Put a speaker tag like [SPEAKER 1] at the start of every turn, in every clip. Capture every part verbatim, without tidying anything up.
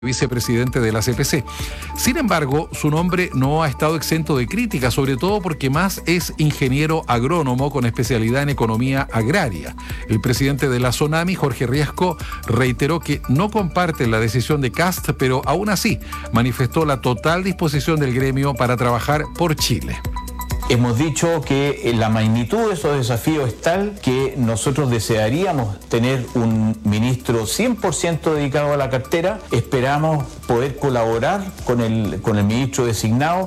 [SPEAKER 1] vicepresidente de la C P C. Sin embargo, su nombre no ha estado exento de crítica, sobre todo porque más es ingeniero agrónomo con especialidad en economía agraria. El presidente de la SONAMI, Jorge Riesco, reiteró que no comparte la decisión de Kast, pero aún así manifestó la total disposición del gremio para trabajar por Chile.
[SPEAKER 2] Hemos dicho que la magnitud de esos desafíos es tal que nosotros desearíamos tener un ministro cien por ciento dedicado a la cartera. Esperamos poder colaborar con el, con el ministro designado.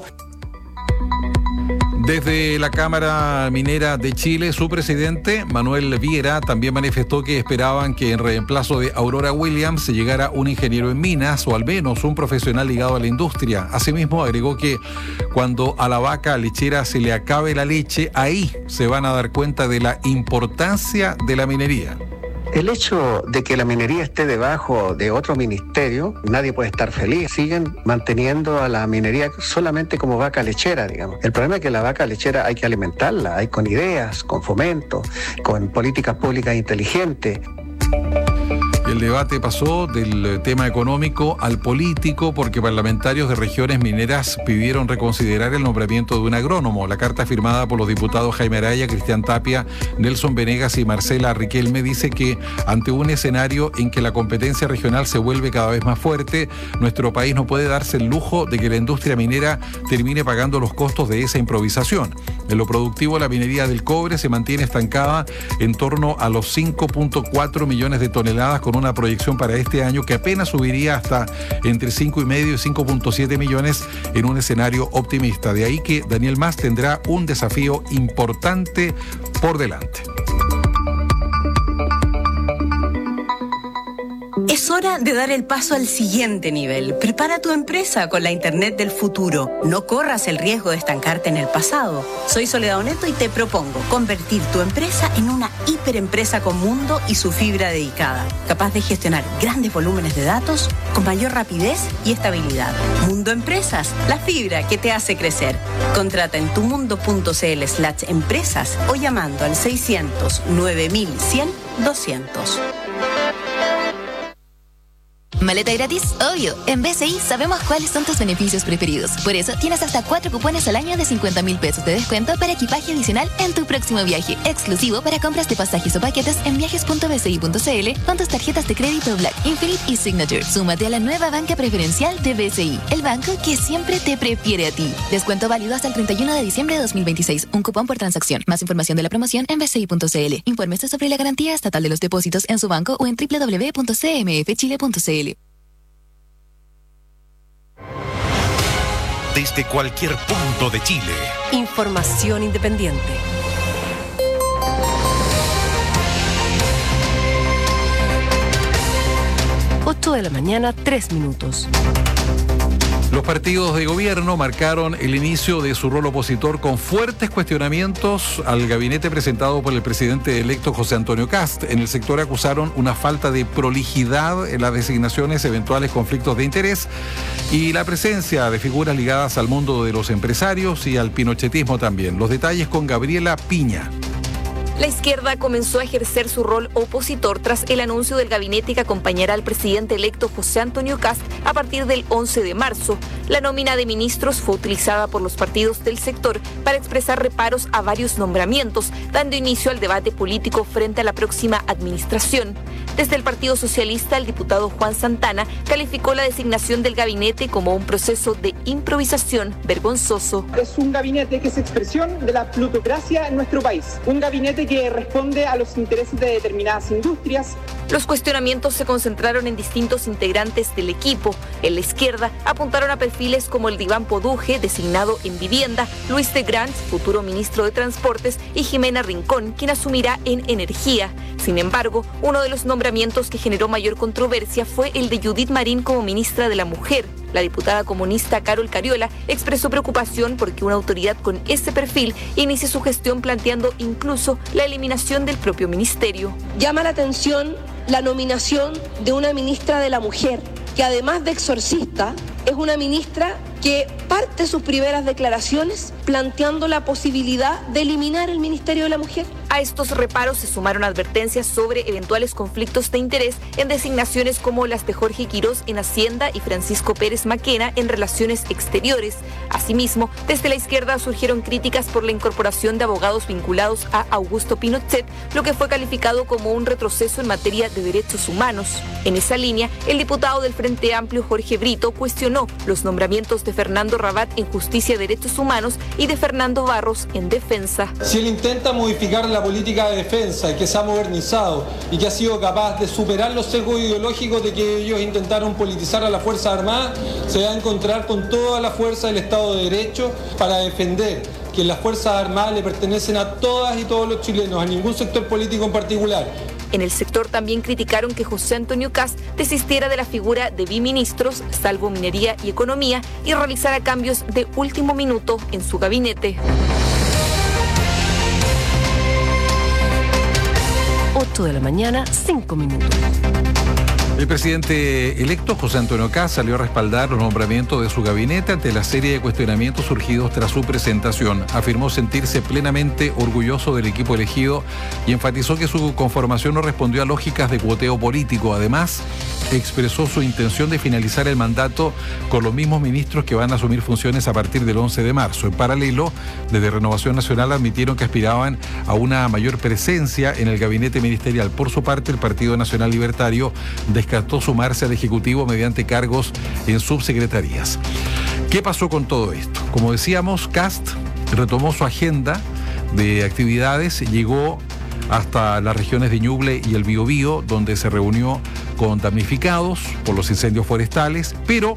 [SPEAKER 1] Desde la Cámara Minera de Chile, su presidente, Manuel Viera, también manifestó que esperaban que en reemplazo de Aurora Williams llegara un ingeniero en minas o al menos un profesional ligado a la industria. Asimismo, agregó que cuando a la vaca lechera se le acabe la leche, ahí se van a dar cuenta de la importancia de la minería.
[SPEAKER 3] El hecho de que la minería esté debajo de otro ministerio, nadie puede estar feliz. Siguen manteniendo a la minería solamente como vaca lechera, digamos. El problema es que la vaca lechera hay que alimentarla, hay con ideas, con fomento, con políticas públicas inteligentes.
[SPEAKER 1] El debate pasó del tema económico al político porque parlamentarios de regiones mineras pidieron reconsiderar el nombramiento de un agrónomo. La carta firmada por los diputados Jaime Araya, Cristian Tapia, Nelson Venegas y Marcela Riquelme dice que ante un escenario en que la competencia regional se vuelve cada vez más fuerte, nuestro país no puede darse el lujo de que la industria minera termine pagando los costos de esa improvisación. En lo productivo, la minería del cobre se mantiene estancada en torno a los cinco punto cuatro millones de toneladas con una proyección para este año que apenas subiría hasta entre cinco y medio y cinco punto siete millones en un escenario optimista. De ahí que Daniel Mas tendrá un desafío importante por delante.
[SPEAKER 4] Es hora de dar el paso al siguiente nivel. Prepara tu empresa con la Internet del futuro. No corras el riesgo de estancarte en el pasado. Soy Soledad Oneto y te propongo convertir tu empresa en una hiperempresa con mundo y su fibra dedicada, capaz de gestionar grandes volúmenes de datos con mayor rapidez y estabilidad. Mundo Empresas, la fibra que te hace crecer. Contrata en tumundo.cl slash empresas o llamando al seiscientos nueve mil cien doscientos.
[SPEAKER 5] ¿Maleta gratis? Obvio. En B C I sabemos cuáles son tus beneficios preferidos. Por eso tienes hasta cuatro cupones al año de cincuenta mil pesos de descuento para equipaje adicional en tu próximo viaje. Exclusivo para compras de pasajes o paquetes en viajes punto b c i punto c l con tus tarjetas de crédito Black, Infinite y Signature. Súmate a la nueva banca preferencial de B C I, el banco que siempre te prefiere a ti. Descuento válido hasta el treinta y uno de diciembre de dos mil veintiséis. Un cupón por transacción. Más información de la promoción en b c i punto c l. Infórmese sobre la garantía estatal de los depósitos en su banco o en doble u doble u doble u punto c m f chile punto c l.
[SPEAKER 6] Desde cualquier punto de Chile.
[SPEAKER 7] Información independiente. ocho de la mañana, tres minutos.
[SPEAKER 1] Los partidos de gobierno marcaron el inicio de su rol opositor con fuertes cuestionamientos al gabinete presentado por el presidente electo José Antonio Kast. En el sector acusaron una falta de prolijidad en las designaciones, eventuales conflictos de interés y la presencia de figuras ligadas al mundo de los empresarios y al pinochetismo también. Los detalles con Gabriela Piña.
[SPEAKER 8] La izquierda comenzó a ejercer su rol opositor tras el anuncio del gabinete que acompañará al presidente electo José Antonio Kast a partir del once de marzo. La nómina de ministros fue utilizada por los partidos del sector para expresar reparos a varios nombramientos, dando inicio al debate político frente a la próxima administración. Desde el Partido Socialista, el diputado Juan Santana calificó la designación del gabinete como un proceso de improvisación vergonzoso.
[SPEAKER 9] Es un gabinete que es expresión de la plutocracia en nuestro país, un gabinete que responde a los intereses de determinadas industrias.
[SPEAKER 8] Los cuestionamientos se concentraron en distintos integrantes del equipo. En la izquierda apuntaron a perfiles como el de Iván Poduje, designado en vivienda, Luis de Grant, futuro ministro de Transportes, y Jimena Rincón, quien asumirá en energía. Sin embargo, uno de los nombramientos que generó mayor controversia fue el de Judith Marín como ministra de la Mujer. La diputada comunista Carol Cariola expresó preocupación porque una autoridad con ese perfil inicie su gestión planteando incluso la eliminación del propio ministerio.
[SPEAKER 10] Llama la atención la nominación de una ministra de la Mujer, que además de exorcista, es una ministra que parte sus primeras declaraciones planteando la posibilidad de eliminar el Ministerio de la Mujer.
[SPEAKER 8] A estos reparos se sumaron advertencias sobre eventuales conflictos de interés en designaciones como las de Jorge Quirós en Hacienda y Francisco Pérez Maquena en Relaciones Exteriores. Asimismo, desde la izquierda surgieron críticas por la incorporación de abogados vinculados a Augusto Pinochet, lo que fue calificado como un retroceso en materia de derechos humanos. En esa línea, el diputado del Frente Amplio, Jorge Brito, cuestionó los nombramientos de Fernando Rabat en Justicia y Derechos Humanos y de Fernando Barros en Defensa.
[SPEAKER 11] Si él intenta modificar la política de defensa, que se ha modernizado y que ha sido capaz de superar los sesgos ideológicos de que ellos intentaron politizar a las Fuerzas Armadas, se va a encontrar con toda la fuerza del Estado de Derecho para defender que las Fuerzas Armadas le pertenecen a todas y todos los chilenos, a ningún sector político en particular.
[SPEAKER 8] En el sector también criticaron que José Antonio Kast desistiera de la figura de biministros, salvo Minería y Economía, y realizara cambios de último minuto en su gabinete.
[SPEAKER 7] ocho de la mañana, cinco minutos.
[SPEAKER 1] El presidente electo, José Antonio Kast, salió a respaldar los nombramientos de su gabinete ante la serie de cuestionamientos surgidos tras su presentación. Afirmó sentirse plenamente orgulloso del equipo elegido y enfatizó que su conformación no respondió a lógicas de cuoteo político. Además, expresó su intención de finalizar el mandato con los mismos ministros que van a asumir funciones a partir del once de marzo. En paralelo, desde Renovación Nacional admitieron que aspiraban a una mayor presencia en el gabinete ministerial. Por su parte, el Partido Nacional Libertario descartó sumarse al Ejecutivo mediante cargos en subsecretarías. ¿Qué pasó con todo esto? Como decíamos, Kast retomó su agenda de actividades, llegó hasta las regiones de Ñuble y el Biobío, donde se reunió con damnificados por los incendios forestales, pero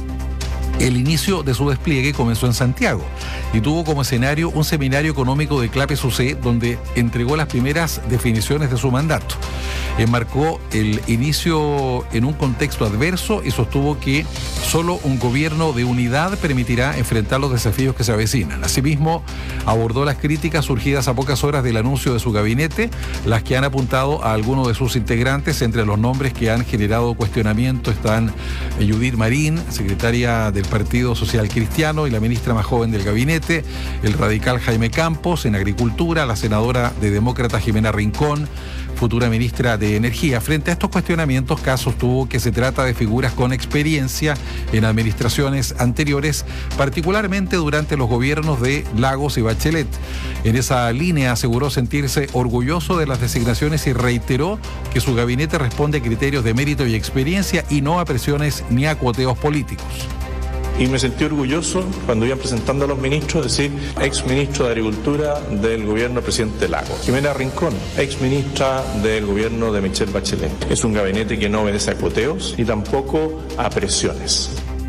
[SPEAKER 1] el inicio de su despliegue comenzó en Santiago y tuvo como escenario un seminario económico de Clape Sucé, donde entregó las primeras definiciones de su mandato. Enmarcó el inicio en un contexto adverso y sostuvo que solo un gobierno de unidad permitirá enfrentar los desafíos que se avecinan. Asimismo, abordó las críticas surgidas a pocas horas del anuncio de su gabinete, las que han apuntado a algunos de sus integrantes. Entre los nombres que han generado cuestionamiento están Judith Marín, secretaria del Partido Social Cristiano y la ministra más joven del gabinete, el radical Jaime Campos en Agricultura, la senadora de Demócrata Jimena Rincón, futura ministra de Energía. Frente a estos cuestionamientos, Kast sostuvo que se trata de figuras con experiencia en administraciones anteriores, particularmente durante los gobiernos de Lagos y Bachelet. En esa línea aseguró sentirse orgulloso de las designaciones y reiteró que su gabinete responde a criterios de mérito y experiencia y no a presiones ni a cuoteos políticos.
[SPEAKER 12] Y me sentí orgulloso cuando iban presentando a los ministros, decir, ex ministro de Agricultura del gobierno del presidente Lagos. Jimena Rincón, ex ministra del gobierno de Michelle Bachelet. Es un gabinete que no obedece a cuoteos y tampoco a presiones.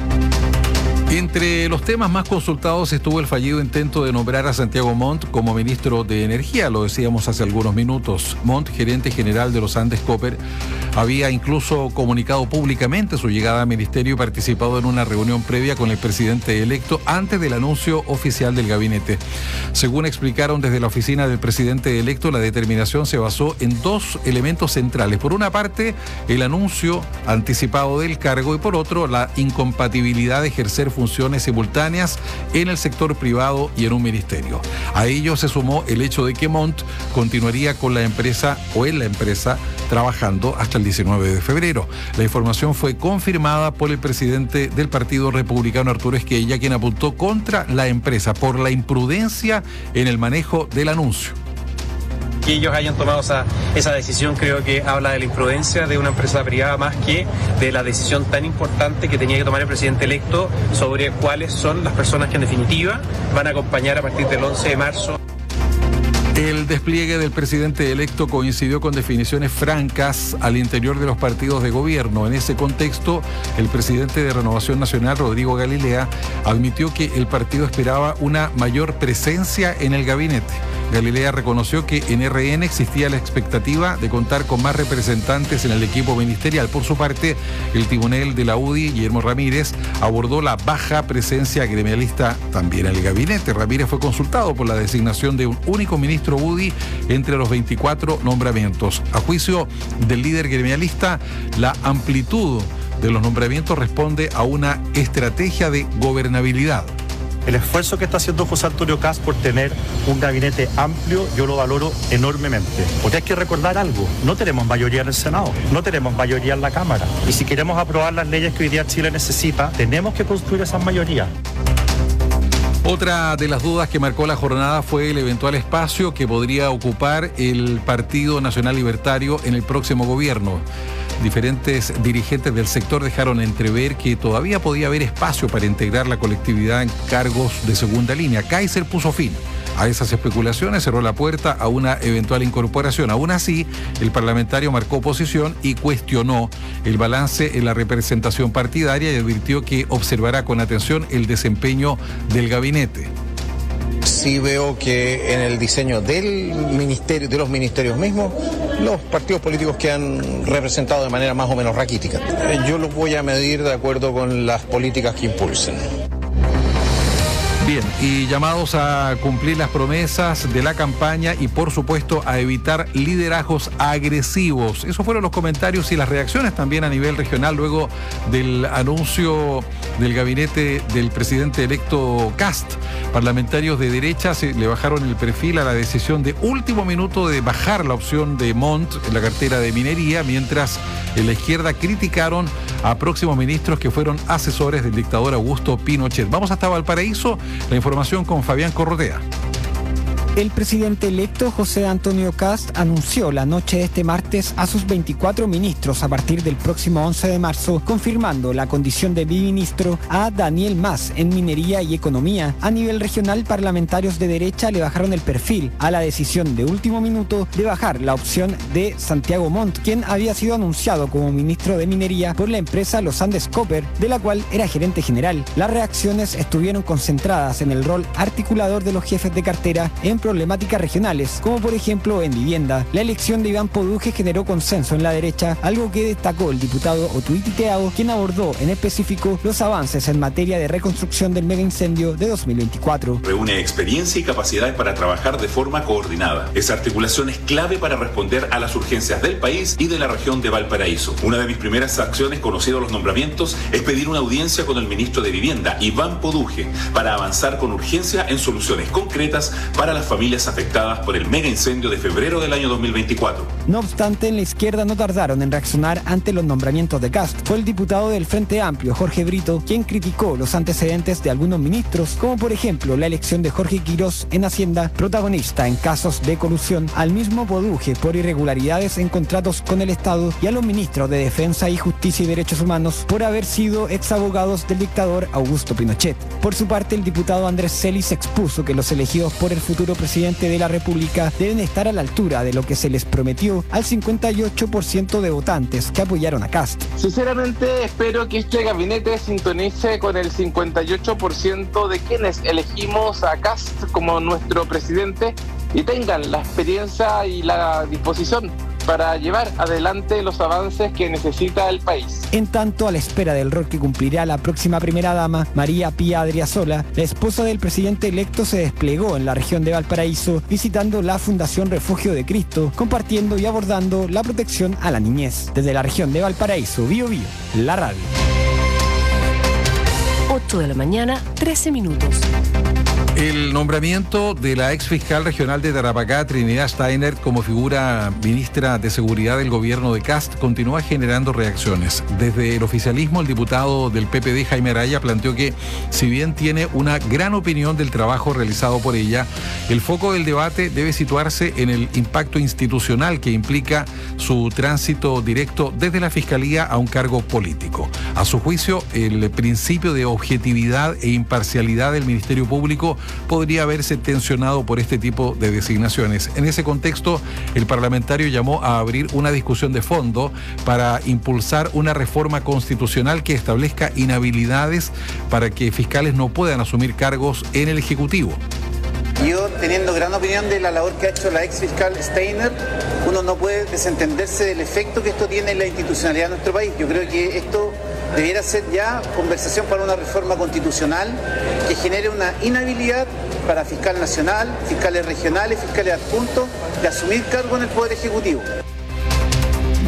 [SPEAKER 1] Entre los temas más consultados estuvo el fallido intento de nombrar a Santiago Montt como ministro de Energía, lo decíamos hace algunos minutos. Montt, gerente general de los Andes Copper, había incluso comunicado públicamente su llegada al ministerio y participado en una reunión previa con el presidente electo antes del anuncio oficial del gabinete. Según explicaron desde la oficina del presidente electo, la determinación se basó en dos elementos centrales. Por una parte, el anuncio anticipado del cargo y por otro, la incompatibilidad de ejercer funciones funciones simultáneas en el sector privado y en un ministerio. A ello se sumó el hecho de que Montt continuaría con la empresa o en la empresa trabajando hasta el diecinueve de febrero. La información fue confirmada por el presidente del Partido Republicano, Arturo Esquella, quien apuntó contra la empresa por la imprudencia en el manejo del anuncio.
[SPEAKER 13] Que ellos hayan tomado esa, esa decisión creo que habla de la imprudencia de una empresa privada más que de la decisión tan importante que tenía que tomar el presidente electo sobre cuáles son las personas que en definitiva van a acompañar a partir del once de marzo.
[SPEAKER 1] El despliegue del presidente electo coincidió con definiciones francas al interior de los partidos de gobierno. En ese contexto, el presidente de Renovación Nacional, Rodrigo Galilea, admitió que el partido esperaba una mayor presencia en el gabinete. Galilea reconoció que en R N existía la expectativa de contar con más representantes en el equipo ministerial. Por su parte, el timonel de la U D I, Guillermo Ramírez, abordó la baja presencia gremialista también en el gabinete. Ramírez fue consultado por la designación de un único ministro U D I entre los veinticuatro nombramientos. A juicio del líder gremialista, la amplitud de los nombramientos responde a una estrategia de gobernabilidad.
[SPEAKER 14] El esfuerzo que está haciendo José Antonio Kast por tener un gabinete amplio, yo lo valoro enormemente. Porque hay que recordar algo, no tenemos mayoría en el Senado, no tenemos mayoría en la Cámara. Y si queremos aprobar las leyes que hoy día Chile necesita, tenemos que construir esas mayorías.
[SPEAKER 1] Otra de las dudas que marcó la jornada fue el eventual espacio que podría ocupar el Partido Nacional Libertario en el próximo gobierno. Diferentes dirigentes del sector dejaron entrever que todavía podía haber espacio para integrar la colectividad en cargos de segunda línea. Kaiser puso fin a esas especulaciones, cerró la puerta a una eventual incorporación. Aún así, el parlamentario marcó posición y cuestionó el balance en la representación partidaria y advirtió que observará con atención el desempeño del gabinete.
[SPEAKER 15] Sí veo que en el diseño del ministerio, de los ministerios mismos, los partidos políticos quedan representados de manera más o menos raquítica. Yo los voy a medir de acuerdo con las políticas que impulsen.
[SPEAKER 1] Bien, y llamados a cumplir las promesas de la campaña y por supuesto a evitar liderazgos agresivos. Esos fueron los comentarios y las reacciones también a nivel regional luego del anuncio del gabinete del presidente electo Kast. Parlamentarios de derecha se le bajaron el perfil a la decisión de último minuto de bajar la opción de Montt en la cartera de minería, mientras en la izquierda criticaron a próximos ministros que fueron asesores del dictador Augusto Pinochet. Vamos hasta Valparaíso. La información con Fabián Corrotea.
[SPEAKER 16] El presidente electo José Antonio Kast anunció la noche de este martes a sus veinticuatro ministros a partir del próximo once de marzo, confirmando la condición de biministro a Daniel Mas en Minería y Economía. A nivel regional, parlamentarios de derecha le bajaron el perfil a la decisión de último minuto de bajar la opción de Santiago Montt, quien había sido anunciado como ministro de Minería por la empresa Los Andes Copper, de la cual era gerente general. Las reacciones estuvieron concentradas en el rol articulador de los jefes de cartera en problemáticas regionales, como por ejemplo en vivienda. La elección de Iván Poduje generó consenso en la derecha, algo que destacó el diputado Otuiti Teao, quien abordó en específico los avances en materia de reconstrucción del mega incendio de dos mil veinticuatro.
[SPEAKER 17] Reúne experiencia y capacidades para trabajar de forma coordinada. Esa articulación es clave para responder a las urgencias del país y de la región de Valparaíso. Una de mis primeras acciones, conocido los nombramientos, es pedir una audiencia con el ministro de Vivienda, Iván Poduje, para avanzar con urgencia en soluciones concretas para las familias afectadas por el mega incendio de febrero del año dos mil veinticuatro.
[SPEAKER 16] No obstante, en la izquierda no tardaron en reaccionar ante los nombramientos de Kast. Fue el diputado del Frente Amplio, Jorge Brito, quien criticó los antecedentes de algunos ministros, como por ejemplo la elección de Jorge Quirós en Hacienda, protagonista en casos de colusión, al mismo Poduje por irregularidades en contratos con el Estado y a los ministros de Defensa y Justicia y Derechos Humanos por haber sido exabogados del dictador Augusto Pinochet. Por su parte, el diputado Andrés Celis expuso que los elegidos por el futuro presidente de la República deben estar a la altura de lo que se les prometió al cincuenta y ocho por ciento de votantes que apoyaron a Kast.
[SPEAKER 18] Sinceramente espero que este gabinete sintonice con el cincuenta y ocho por ciento de quienes elegimos a Kast como nuestro presidente y tengan la experiencia y la disposición para llevar adelante los avances que necesita el país.
[SPEAKER 16] En tanto, a la espera del rol que cumplirá la próxima primera dama, María Pía Adriasola, la esposa del presidente electo se desplegó en la región de Valparaíso, visitando la Fundación Refugio de Cristo, compartiendo y abordando la protección a la niñez. Desde la región de Valparaíso, Bío Bío, la radio.
[SPEAKER 7] ocho de la mañana, trece minutos.
[SPEAKER 1] El nombramiento de la ex fiscal regional de Tarapacá, Trinidad Steiner, como figura ministra de Seguridad del gobierno de Kast continúa generando reacciones. Desde el oficialismo, el diputado del P P D, Jaime Araya, planteó que, si bien tiene una gran opinión del trabajo realizado por ella, el foco del debate debe situarse en el impacto institucional que implica su tránsito directo desde la Fiscalía a un cargo político. A su juicio, el principio de objetividad e imparcialidad del Ministerio Público podría haberse tensionado por este tipo de designaciones. En ese contexto, el parlamentario llamó a abrir una discusión de fondo para impulsar una reforma constitucional que establezca inhabilidades para que fiscales no puedan asumir cargos en el Ejecutivo.
[SPEAKER 19] Yo, teniendo gran opinión de la labor que ha hecho la ex fiscal Steiner, uno no puede desentenderse del efecto que esto tiene en la institucionalidad de nuestro país. Yo creo que esto debiera ser ya conversación para una reforma constitucional que genere una inhabilidad para fiscal nacional, fiscales regionales, fiscales adjuntos, de asumir cargo en el Poder Ejecutivo.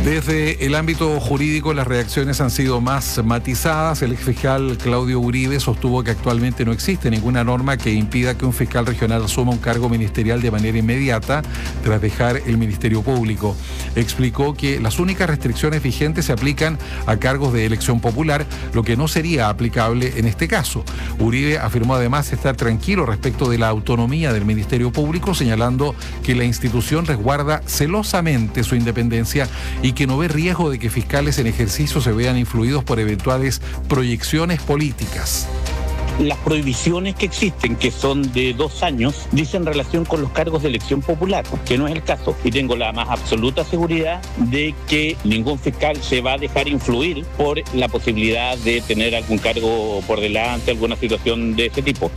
[SPEAKER 1] Desde el ámbito jurídico, las reacciones han sido más matizadas. El exfiscal Claudio Uribe sostuvo que actualmente no existe ninguna norma que impida que un fiscal regional asuma un cargo ministerial de manera inmediata tras dejar el Ministerio Público. Explicó que las únicas restricciones vigentes se aplican a cargos de elección popular, lo que no sería aplicable en este caso. Uribe afirmó además estar tranquilo respecto de la autonomía del Ministerio Público, señalando que la institución resguarda celosamente su independencia y que no ve riesgo de que fiscales en ejercicio se vean influidos por eventuales proyecciones políticas.
[SPEAKER 20] Las prohibiciones que existen, que son de dos años, dicen relación con los cargos de elección popular, que no es el caso. Y tengo la más absoluta seguridad de que ningún fiscal se va a dejar influir por la posibilidad de tener algún cargo por delante, alguna situación de ese tipo.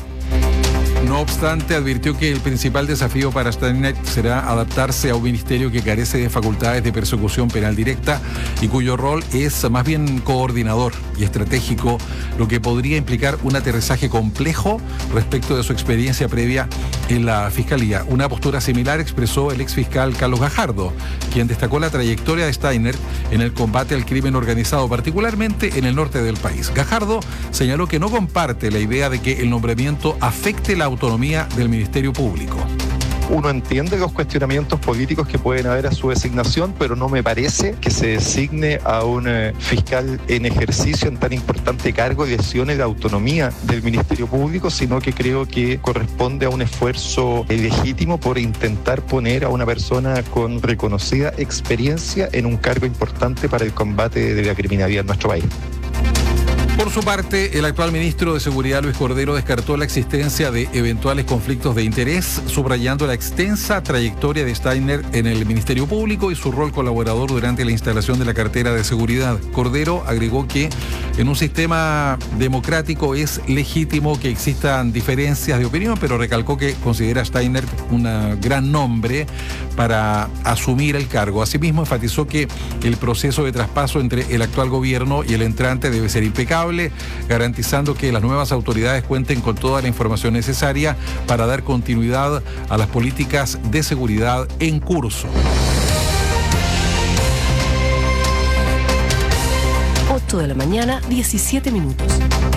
[SPEAKER 1] No obstante, advirtió que el principal desafío para Steiner será adaptarse a un ministerio que carece de facultades de persecución penal directa y cuyo rol es más bien coordinador y estratégico, lo que podría implicar un aterrizaje complejo respecto de su experiencia previa en la Fiscalía. Una postura similar expresó el exfiscal Carlos Gajardo, quien destacó la trayectoria de Steiner en el combate al crimen organizado, particularmente en el norte del país. Gajardo señaló que no comparte la idea de que el nombramiento afecte la autonomía del Ministerio Público.
[SPEAKER 21] Uno entiende los cuestionamientos políticos que pueden haber a su designación, pero no me parece que se designe a un eh, fiscal en ejercicio en tan importante cargo y lesione la autonomía del Ministerio Público, sino que creo que corresponde a un esfuerzo eh, legítimo por intentar poner a una persona con reconocida experiencia en un cargo importante para el combate de la criminalidad en nuestro país.
[SPEAKER 1] Por su parte, el actual ministro de Seguridad, Luis Cordero, descartó la existencia de eventuales conflictos de interés, subrayando la extensa trayectoria de Steiner en el Ministerio Público y su rol colaborador durante la instalación de la cartera de seguridad. Cordero agregó que en un sistema democrático es legítimo que existan diferencias de opinión, pero recalcó que considera a Steiner un gran nombre para asumir el cargo. Asimismo, enfatizó que el proceso de traspaso entre el actual gobierno y el entrante debe ser impecable, garantizando que las nuevas autoridades cuenten con toda la información necesaria para dar continuidad a las políticas de seguridad en curso.
[SPEAKER 7] ocho de la mañana, diecisiete minutos.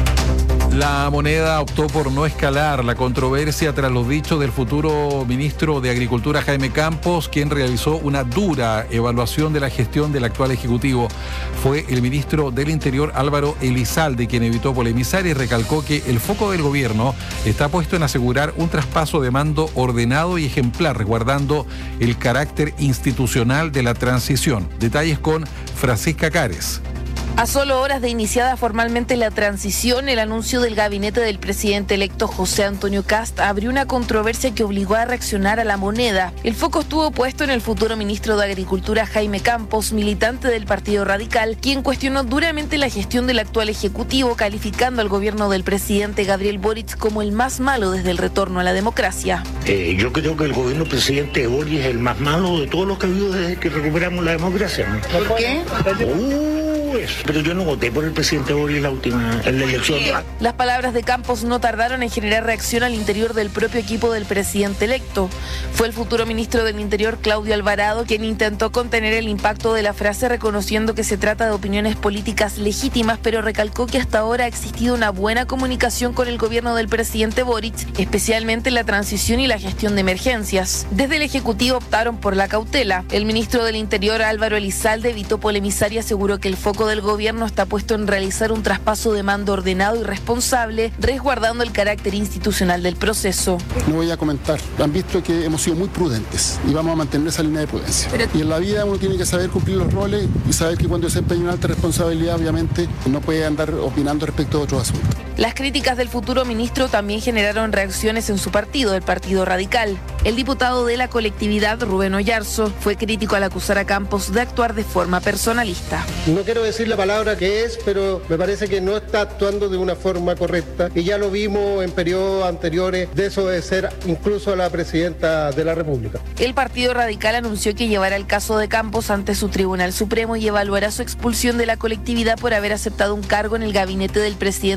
[SPEAKER 1] La Moneda optó por no escalar la controversia tras los dichos del futuro ministro de Agricultura, Jaime Campos, quien realizó una dura evaluación de la gestión del actual Ejecutivo. Fue el ministro del Interior, Álvaro Elizalde, quien evitó polemizar y recalcó que el foco del gobierno está puesto en asegurar un traspaso de mando ordenado y ejemplar, resguardando el carácter institucional de la transición. Detalles con Francisca Cares.
[SPEAKER 8] A solo horas de iniciada formalmente la transición, el anuncio del gabinete del presidente electo José Antonio Kast abrió una controversia que obligó a reaccionar a La Moneda. El foco estuvo puesto en el futuro ministro de Agricultura, Jaime Campos, militante del Partido Radical, quien cuestionó duramente la gestión del actual Ejecutivo, calificando al gobierno del presidente Gabriel Boric como el más malo desde el retorno a la democracia.
[SPEAKER 22] Eh, yo creo que el gobierno del presidente Boric es el más malo de todos los que ha habido desde que recuperamos la democracia, ¿no? ¿Por qué? Uh, Pero yo no voté por el presidente Boric en la última en la elección.
[SPEAKER 8] Las palabras de Campos no tardaron en generar reacción al interior del propio equipo del presidente electo. Fue el futuro ministro del Interior, Claudio Alvarado, quien intentó contener el impacto de la frase, reconociendo que se trata de opiniones políticas legítimas, pero recalcó que hasta ahora ha existido una buena comunicación con el gobierno del presidente Boric, especialmente en la transición y la gestión de emergencias. Desde el Ejecutivo optaron por la cautela. El ministro del Interior, Álvaro Elizalde, evitó polemizar y aseguró que el foco del gobierno está puesto en realizar un traspaso de mando ordenado y responsable, resguardando el carácter institucional del proceso.
[SPEAKER 23] No voy a comentar. Han visto que hemos sido muy prudentes y vamos a mantener esa línea de prudencia. Pero... Y en la vida uno tiene que saber cumplir los roles y saber que cuando se desempeña una alta responsabilidad, obviamente, no puede andar opinando respecto a otros asuntos.
[SPEAKER 8] Las críticas del futuro ministro también generaron reacciones en su partido, el Partido Radical. El diputado de la colectividad, Rubén Oyarzo, fue crítico al acusar a Campos de actuar de forma personalista.
[SPEAKER 24] No quiero decir la palabra que es, pero me parece que no está actuando de una forma correcta y ya lo vimos en periodos anteriores de eso de ser incluso a la presidenta de la República.
[SPEAKER 8] El Partido Radical anunció que llevará el caso de Campos ante su Tribunal Supremo y evaluará su expulsión de la colectividad por haber aceptado un cargo en el gabinete del presidente electo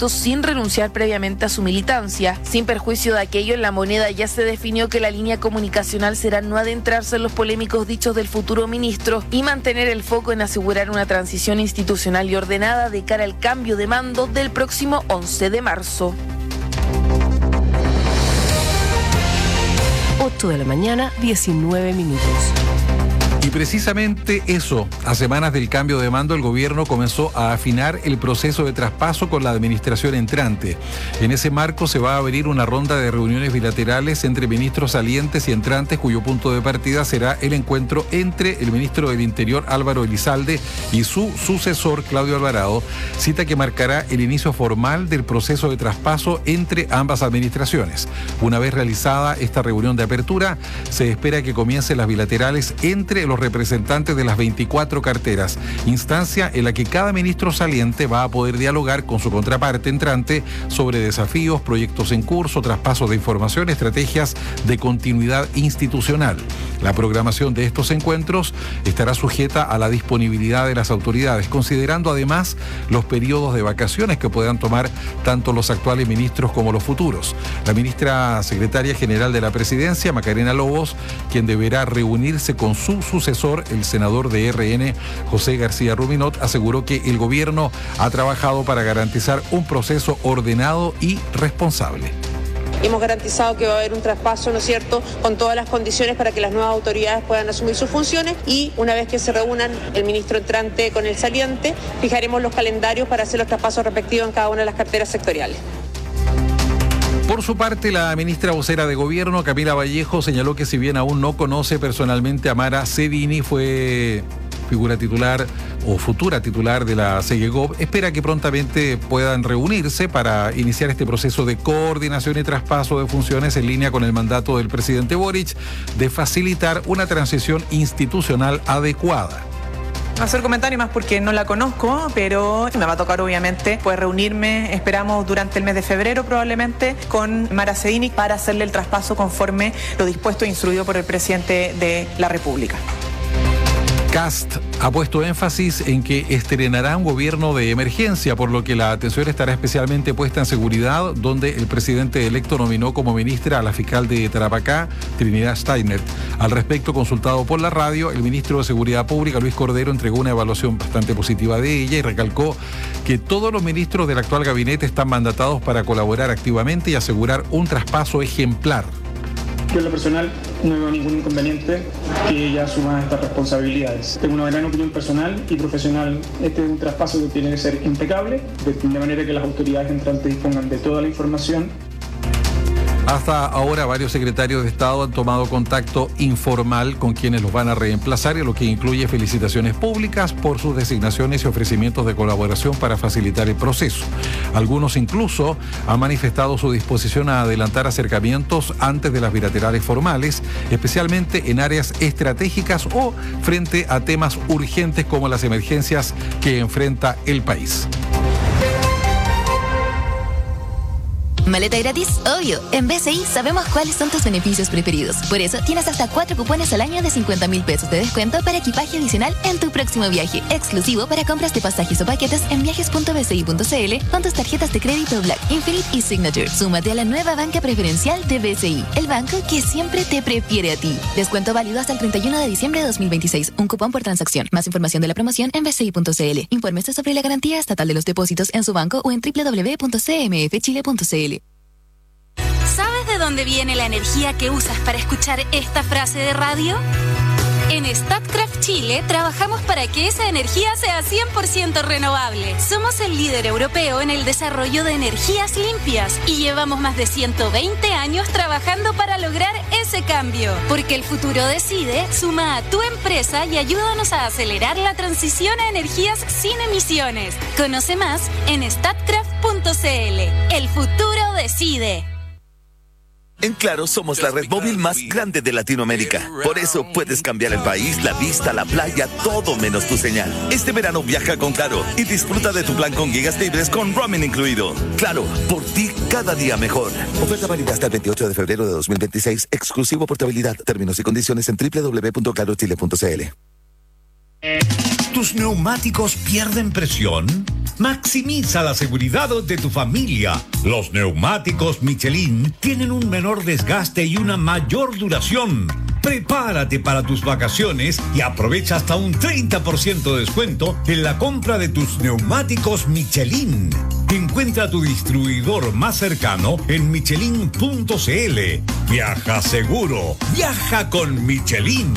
[SPEAKER 2] electos sin renunciar previamente a su militancia. Sin perjuicio de aquello, en La Moneda ya se definió que la línea comunicacional será no adentrarse en los polémicos dichos del futuro ministro y mantener el foco en asegurar una transición institucional y ordenada de cara al cambio de mando del próximo once de marzo.
[SPEAKER 7] ocho de la mañana, diecinueve minutos.
[SPEAKER 1] Y precisamente eso, a semanas del cambio de mando, el gobierno comenzó a afinar el proceso de traspaso con la administración entrante. En ese marco se va a abrir una ronda de reuniones bilaterales entre ministros salientes y entrantes, cuyo punto de partida será el encuentro entre el ministro del Interior, Álvaro Elizalde, y su sucesor, Claudio Alvarado, cita que marcará el inicio formal del proceso de traspaso entre ambas administraciones. Una vez realizada esta reunión de apertura, se espera que comiencen las bilaterales entre los representantes de las veinticuatro carteras, instancia en la que cada ministro saliente va a poder dialogar con su contraparte entrante sobre desafíos, proyectos en curso, traspasos de información, estrategias de continuidad institucional. La programación de estos encuentros estará sujeta a la disponibilidad de las autoridades, considerando además los periodos de vacaciones que puedan tomar tanto los actuales ministros como los futuros. La ministra secretaria general de la Presidencia, Macarena Lobos, quien deberá reunirse con su sucesor, el senador de R N, José García Ruminot, aseguró que el gobierno ha trabajado para garantizar un proceso ordenado y responsable.
[SPEAKER 3] Hemos garantizado que va a haber un traspaso, ¿no es cierto?, con todas las condiciones para que las nuevas autoridades puedan asumir sus funciones y una vez que se reúnan el ministro entrante con el saliente, fijaremos los calendarios para hacer los traspasos respectivos en cada una de las carteras sectoriales.
[SPEAKER 1] Por su parte, la ministra vocera de Gobierno, Camila Vallejo, señaló que si bien aún no conoce personalmente a Mara Cedini, fue figura titular o futura titular de la Segegov, espera que prontamente puedan reunirse para iniciar este proceso de coordinación y traspaso de funciones en línea con el mandato del presidente Boric de facilitar una transición institucional adecuada.
[SPEAKER 4] No hacer comentario más porque no la conozco, pero me va a tocar obviamente pues reunirme, esperamos durante el mes de febrero probablemente, con Mara Cedini para hacerle el traspaso conforme lo dispuesto e instruido por el presidente de la República.
[SPEAKER 1] Kast ha puesto énfasis en que estrenará un gobierno de emergencia, por lo que la atención estará especialmente puesta en seguridad, donde el presidente electo nominó como ministra a la fiscal de Tarapacá, Trinidad Steiner. Al respecto, consultado por la radio, el ministro de Seguridad Pública, Luis Cordero, entregó una evaluación bastante positiva de ella y recalcó que todos los ministros del actual gabinete están mandatados para colaborar activamente y asegurar un traspaso ejemplar.
[SPEAKER 5] Yo en lo personal no veo ningún inconveniente que ella asuma estas responsabilidades. Tengo una gran opinión personal y profesional. Este es un traspaso que tiene que ser impecable, de manera que las autoridades entrantes dispongan de toda la información.
[SPEAKER 1] Hasta ahora, varios secretarios de Estado han tomado contacto informal con quienes los van a reemplazar, lo que incluye felicitaciones públicas por sus designaciones y ofrecimientos de colaboración para facilitar el proceso. Algunos incluso han manifestado su disposición a adelantar acercamientos antes de las bilaterales formales, especialmente en áreas estratégicas o frente a temas urgentes como las emergencias que enfrenta el país.
[SPEAKER 25] ¿Maleta gratis? Obvio. En B C I sabemos cuáles son tus beneficios preferidos. Por eso tienes hasta cuatro cupones al año de cincuenta mil pesos de descuento para equipaje adicional en tu próximo viaje. Exclusivo para compras de pasajes o paquetes en viajes punto b c i punto c l con tus tarjetas de crédito Black, Infinite y Signature. Súmate a la nueva banca preferencial de B C I, el banco que siempre te prefiere a ti. Descuento válido hasta el treinta y uno de diciembre de dos mil veintiséis. Un cupón por transacción. Más información de la promoción en b c i punto c l. Infórmese sobre la garantía estatal de los depósitos en su banco o en w w w punto c m f chile punto c l.
[SPEAKER 26] ¿Sabes de dónde viene la energía que usas para escuchar esta frase de radio? En Statkraft Chile trabajamos para que esa energía sea cien por ciento renovable. Somos el líder europeo en el desarrollo de energías limpias y llevamos más de ciento veinte años trabajando para lograr ese cambio. Porque el futuro decide, suma a tu empresa y ayúdanos a acelerar la transición a energías sin emisiones. Conoce más en statkraft punto c l. El futuro decide.
[SPEAKER 27] En Claro somos la red móvil más grande de Latinoamérica. Por eso puedes cambiar el país, la vista, la playa, todo menos tu señal. Este verano viaja con Claro y disfruta de tu plan con gigas libres con roaming incluido. Claro, por ti cada día mejor. Oferta válida hasta el veintiocho de febrero de dos mil veintiséis. Exclusivo portabilidad. Términos y condiciones en w w w punto claro chile punto c l.
[SPEAKER 6] ¿Tus neumáticos pierden presión?
[SPEAKER 9] maximiza la seguridad de tu familia. Los neumáticos Michelin tienen un menor desgaste y una mayor duración. Prepárate para tus vacaciones y aprovecha hasta un treinta por ciento de descuento en la compra de tus neumáticos Michelin. Encuentra tu distribuidor más cercano en michelin punto c l. Viaja seguro, viaja con Michelin.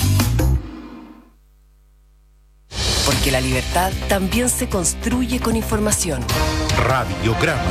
[SPEAKER 7] Porque la libertad también se construye con información.
[SPEAKER 6] Radiograma.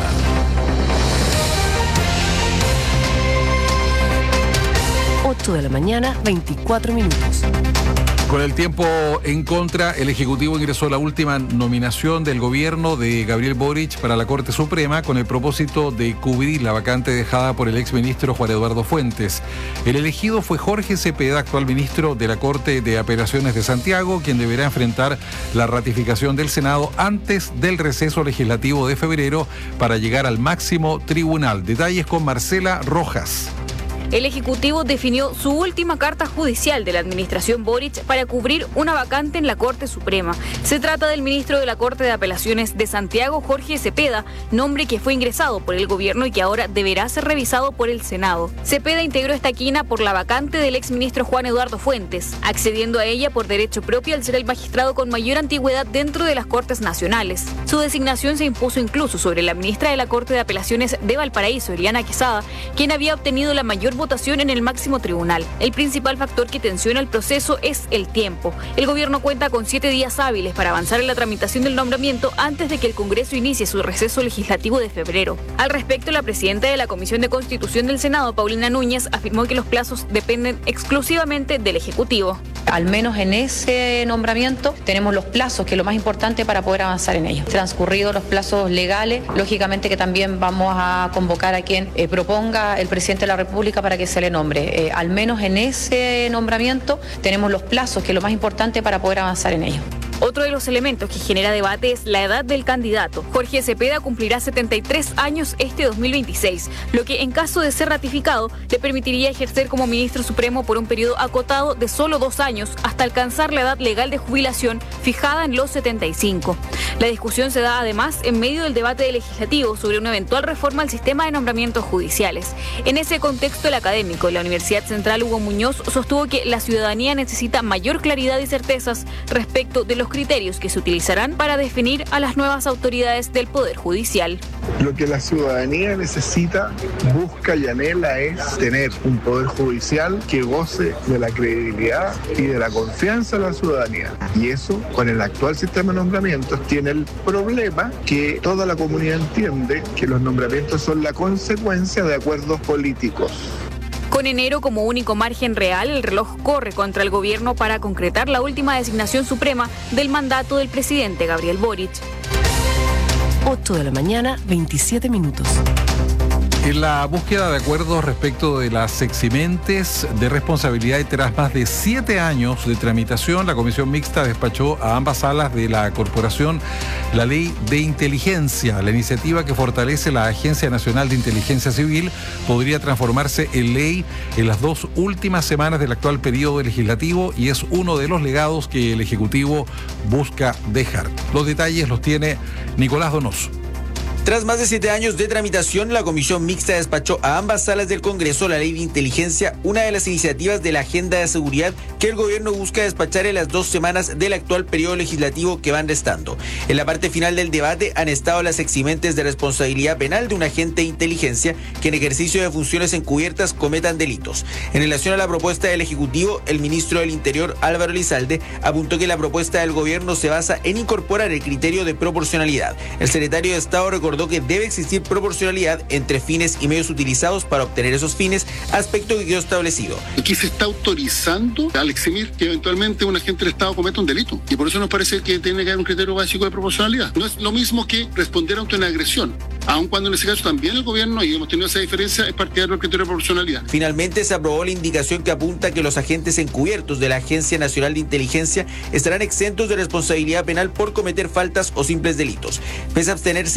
[SPEAKER 7] ocho de la mañana, veinticuatro minutos.
[SPEAKER 1] Con el tiempo en contra, el Ejecutivo ingresó la última nominación del gobierno de Gabriel Boric para la Corte Suprema con el propósito de cubrir la vacante dejada por el exministro Juan Eduardo Fuentes. El elegido fue Jorge Cepeda, actual ministro de la Corte de Apelaciones de Santiago, quien deberá enfrentar la ratificación del Senado antes del receso legislativo de febrero para llegar al máximo tribunal. Detalles con Marcela Rojas.
[SPEAKER 8] El Ejecutivo definió su última carta judicial de la administración Boric para cubrir una vacante en la Corte Suprema. Se trata del ministro de la Corte de Apelaciones de Santiago, Jorge Cepeda, nombre que fue ingresado por el gobierno y que ahora deberá ser revisado por el Senado. Cepeda integró esta quina por la vacante del exministro Juan Eduardo Fuentes, accediendo a ella por derecho propio al ser el magistrado con mayor antigüedad dentro de las Cortes Nacionales. Su designación se impuso incluso sobre la ministra de la Corte de Apelaciones de Valparaíso, Eliana Quesada, quien había obtenido la mayor votación en el máximo tribunal. El principal factor que tensiona el proceso es el tiempo. El gobierno cuenta con siete días hábiles para avanzar en la tramitación del nombramiento antes de que el Congreso inicie su receso legislativo de febrero. Al respecto, la presidenta de la Comisión de Constitución del Senado, Paulina Núñez, afirmó que los plazos dependen exclusivamente del Ejecutivo.
[SPEAKER 10] Al menos en ese nombramiento tenemos los plazos, que es lo más importante para poder avanzar en ello. Transcurridos los plazos legales, lógicamente que también vamos a convocar a quien eh, proponga el presidente de la República para que se le nombre. Eh, al menos en ese nombramiento tenemos los plazos, que es lo más importante para poder avanzar en ello.
[SPEAKER 8] Otro de los elementos que genera debate es la edad del candidato. Jorge Cepeda cumplirá setenta y tres años este dos mil veintiséis, lo que en caso de ser ratificado le permitiría ejercer como ministro supremo por un periodo acotado de solo dos años hasta alcanzar la edad legal de jubilación fijada en los setenta y cinco. La discusión se da además en medio del debate legislativo sobre una eventual reforma al sistema de nombramientos judiciales. En ese contexto, el académico de la Universidad Central, Hugo Muñoz, sostuvo que la ciudadanía necesita mayor claridad y certezas respecto de los criterios que se utilizarán para definir a las nuevas autoridades del Poder Judicial.
[SPEAKER 11] Lo que la ciudadanía necesita, busca y anhela es tener un Poder Judicial que goce de la credibilidad y de la confianza de la ciudadanía. Y eso, con el actual sistema de nombramientos, tiene el problema que toda la comunidad entiende que los nombramientos son la consecuencia de acuerdos políticos.
[SPEAKER 8] Con enero como único margen real, el reloj corre contra el gobierno para concretar la última designación suprema del mandato del presidente Gabriel Boric.
[SPEAKER 7] ocho de la mañana, veintisiete minutos.
[SPEAKER 1] En la búsqueda de acuerdos respecto de las eximentes de responsabilidad y tras más de siete años de tramitación, la Comisión Mixta despachó a ambas salas de la Corporación la Ley de Inteligencia. La iniciativa que fortalece la Agencia Nacional de Inteligencia Civil podría transformarse en ley en las dos últimas semanas del actual periodo legislativo y es uno de los legados que el Ejecutivo busca dejar. Los detalles los tiene Nicolás Donoso.
[SPEAKER 12] Tras más de siete años de tramitación, la Comisión Mixta despachó a ambas salas del Congreso la Ley de Inteligencia, una de las iniciativas de la Agenda de Seguridad que el gobierno busca despachar en las dos semanas del actual periodo legislativo que van restando. En la parte final del debate han estado las eximentes de responsabilidad penal de un agente de inteligencia que en ejercicio de funciones encubiertas cometan delitos. En relación a la propuesta del Ejecutivo, el ministro del Interior, Álvaro Elizalde, apuntó que la propuesta del gobierno se basa en incorporar el criterio de proporcionalidad. El secretario de Estado recordó que debe existir proporcionalidad entre fines y medios utilizados para obtener esos fines, aspecto que quedó establecido.
[SPEAKER 23] Aquí se está autorizando al eximir que eventualmente un agente del Estado cometa un delito y por eso nos parece que tiene que haber un criterio básico de proporcionalidad. No es lo mismo que responder ante una agresión, aun cuando en ese caso también el gobierno, y hemos tenido esa diferencia, es partidario del criterio de proporcionalidad.
[SPEAKER 12] Finalmente se aprobó la indicación que apunta que los agentes encubiertos de la Agencia Nacional de Inteligencia estarán exentos de responsabilidad penal por cometer faltas o simples delitos. Pese a abstenerse de dicha votación,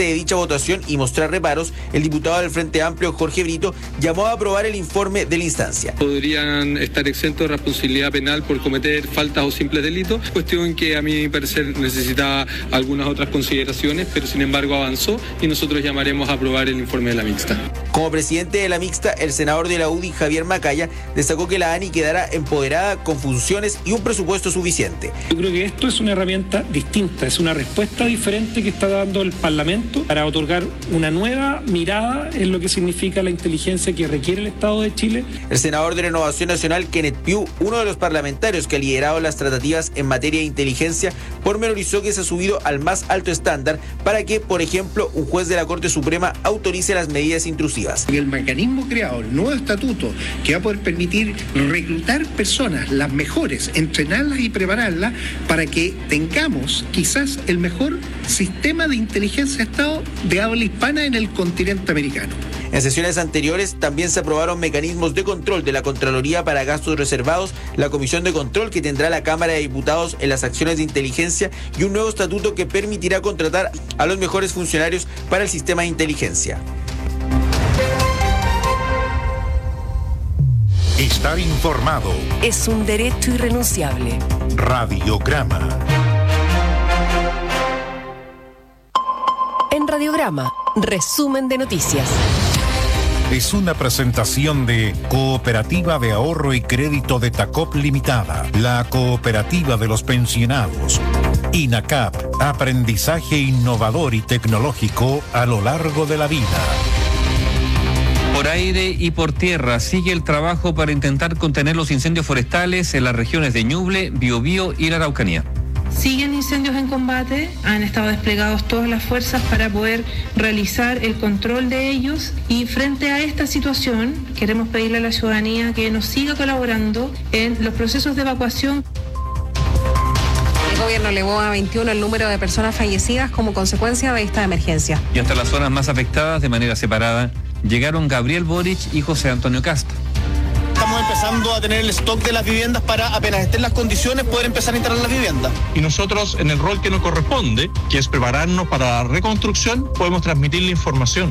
[SPEAKER 12] votación y mostrar reparos, el diputado del Frente Amplio, Jorge Brito, llamó a aprobar el informe de la instancia.
[SPEAKER 13] Podrían estar exentos de responsabilidad penal por cometer faltas o simples delitos, cuestión que a mi parecer necesitaba algunas otras consideraciones, pero sin embargo avanzó y nosotros llamaremos a aprobar el informe de la mixta.
[SPEAKER 12] Como presidente de la mixta, el senador de la U D I, Javier Macaya, destacó que la ANI quedará empoderada con funciones y un presupuesto suficiente.
[SPEAKER 14] Yo creo que esto es una herramienta distinta, es una respuesta diferente que está dando el Parlamento para otorgar una nueva mirada en lo que significa la inteligencia que requiere el Estado de Chile.
[SPEAKER 12] El senador de Renovación Nacional, Kenneth Pugh, uno de los parlamentarios que ha liderado las tratativas en materia de inteligencia, pormenorizó que se ha subido al más alto estándar para que, por ejemplo, un juez de la Corte Suprema autorice las medidas intrusivas.
[SPEAKER 15] El mecanismo creado, el nuevo estatuto, que va a poder permitir reclutar personas, las mejores, entrenarlas y prepararlas para que tengamos quizás el mejor sistema de inteligencia de Estado de habla hispana en el continente americano.
[SPEAKER 12] En sesiones anteriores también se aprobaron mecanismos de control de la Contraloría para gastos reservados, la Comisión de Control que tendrá la Cámara de Diputados en las acciones de inteligencia y un nuevo estatuto que permitirá contratar a los mejores funcionarios para el sistema de inteligencia.
[SPEAKER 6] Estar informado
[SPEAKER 7] es un derecho irrenunciable.
[SPEAKER 6] Radiograma.
[SPEAKER 7] En Radiograma, resumen de noticias.
[SPEAKER 6] Es una presentación de Cooperativa de Ahorro y Crédito de Tacop Limitada, la cooperativa de los pensionados. INACAP, aprendizaje innovador y tecnológico a lo largo de la vida.
[SPEAKER 16] Por aire y por tierra sigue el trabajo para intentar contener los incendios forestales en las regiones de Ñuble, Biobío y la Araucanía.
[SPEAKER 17] Siguen incendios en combate, han estado desplegados todas las fuerzas para poder realizar el control de ellos y frente a esta situación queremos pedirle a la ciudadanía que nos siga colaborando en los procesos de evacuación.
[SPEAKER 18] El gobierno elevó a veintiuno el número de personas fallecidas como consecuencia de esta emergencia.
[SPEAKER 16] Y hasta las zonas más afectadas de manera separada llegaron Gabriel Boric y José Antonio Cast.
[SPEAKER 19] Estamos empezando a tener el stock de las viviendas para apenas estén las condiciones poder empezar a instalar las viviendas.
[SPEAKER 28] Y nosotros en el rol que nos corresponde, que es prepararnos para la reconstrucción, podemos transmitir la información.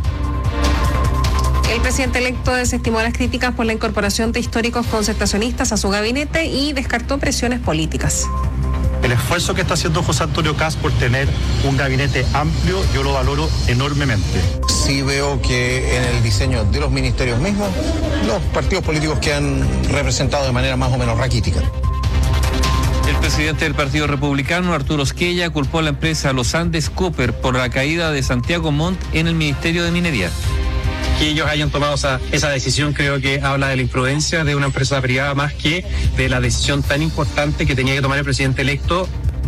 [SPEAKER 18] El presidente electo desestimó las críticas por la incorporación de históricos concertacionistas a su gabinete y descartó presiones políticas.
[SPEAKER 28] El esfuerzo que está haciendo José Antonio Cast por tener un gabinete amplio, yo lo valoro enormemente.
[SPEAKER 29] Sí veo que en el diseño de los ministerios mismos, los partidos políticos quedan representados de manera más o menos raquítica.
[SPEAKER 16] El presidente del Partido Republicano, Arturo Esquella, culpó a la empresa Los Andes Copper por la caída de Santiago Montt en el Ministerio de Minería.
[SPEAKER 28] Que ellos hayan tomado esa, esa decisión creo que habla de la imprudencia de una empresa privada más que de la decisión tan importante que tenía que tomar el presidente electo.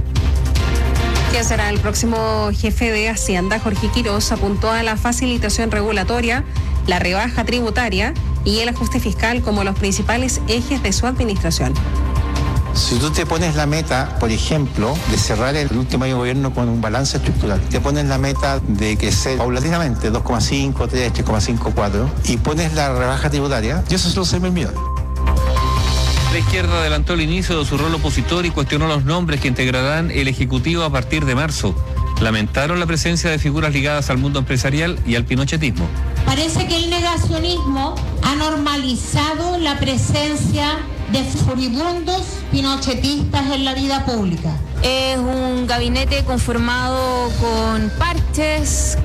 [SPEAKER 18] ¿Quién será el próximo jefe de Hacienda? Jorge Quiroz apuntó a la facilitación regulatoria, la rebaja tributaria y el ajuste fiscal como los principales ejes de su administración.
[SPEAKER 29] Si tú te pones la meta, por ejemplo, de cerrar el último año de gobierno con un balance estructural, te pones la meta de que sea paulatinamente dos coma cinco, tres, tres coma cinco, cuatro, y pones la rebaja tributaria, y eso es los seis mil millones.
[SPEAKER 16] La izquierda adelantó el inicio de su rol opositor y cuestionó los nombres que integrarán el Ejecutivo a partir de marzo. Lamentaron la presencia de figuras ligadas al mundo empresarial y al pinochetismo.
[SPEAKER 30] Parece que el negacionismo ha normalizado la presencia de furibundos pinochetistas en la vida pública.
[SPEAKER 18] Es un gabinete conformado con parches.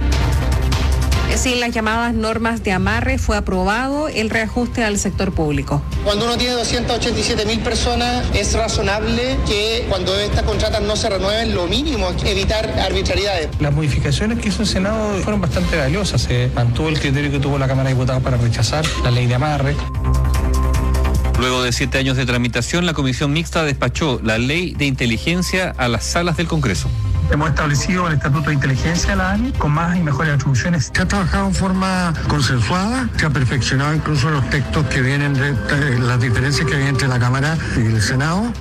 [SPEAKER 18] Sin las llamadas normas de amarre fue aprobado el reajuste al sector público.
[SPEAKER 19] Cuando uno tiene doscientas ochenta y siete mil personas, es razonable que cuando estas contratas no se renueven, lo mínimo es evitar arbitrariedades.
[SPEAKER 28] Las modificaciones que hizo el Senado fueron bastante valiosas. Se mantuvo el criterio que tuvo la Cámara de Diputados para rechazar la ley de amarre.
[SPEAKER 16] Luego de siete años de tramitación, la Comisión Mixta despachó la Ley de Inteligencia a las salas del Congreso.
[SPEAKER 28] Hemos establecido el Estatuto de Inteligencia de la ANI con más y mejores atribuciones.
[SPEAKER 31] Se ha trabajado en forma consensuada, se ha perfeccionado incluso los textos que vienen de, de las diferencias que hay entre la Cámara y el Senado.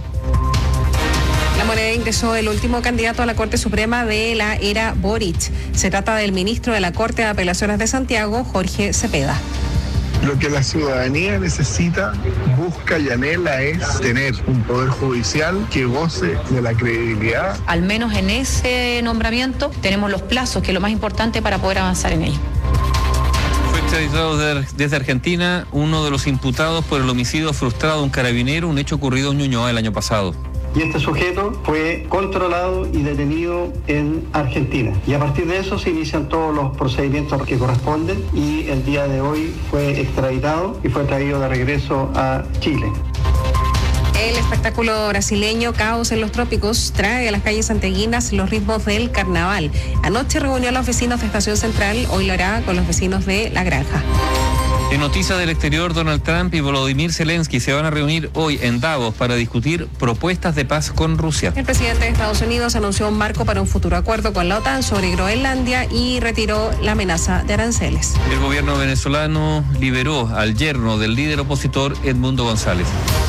[SPEAKER 18] La Moneda ingresó el último candidato a la Corte Suprema de la era Boric. Se trata del ministro de la Corte de Apelaciones de Santiago, Jorge Cepeda.
[SPEAKER 11] Lo que la ciudadanía necesita, busca y anhela es tener un poder judicial que goce de la credibilidad.
[SPEAKER 10] Al menos en ese nombramiento tenemos los plazos, que es lo más importante para poder avanzar en ello.
[SPEAKER 16] Fue extraditado desde Argentina uno de los imputados por el homicidio frustrado de un carabinero, un hecho ocurrido en Ñuñoa el año pasado.
[SPEAKER 2] Y este sujeto fue controlado y detenido en Argentina. Y a partir de eso se inician todos los procedimientos que corresponden y el día de hoy fue extraditado y fue traído de regreso a Chile.
[SPEAKER 18] El espectáculo brasileño Caos en los Trópicos trae a las calles santiaguinas los ritmos del carnaval. Anoche reunió a los vecinos de Estación Central, hoy lo hará con los vecinos de La Granja.
[SPEAKER 16] En noticias del exterior, Donald Trump y Volodymyr Zelensky se van a reunir hoy en Davos para discutir propuestas de paz con Rusia.
[SPEAKER 18] El presidente de Estados Unidos anunció un marco para un futuro acuerdo con la OTAN sobre Groenlandia y retiró la amenaza de aranceles.
[SPEAKER 16] El gobierno venezolano liberó al yerno del líder opositor Edmundo González.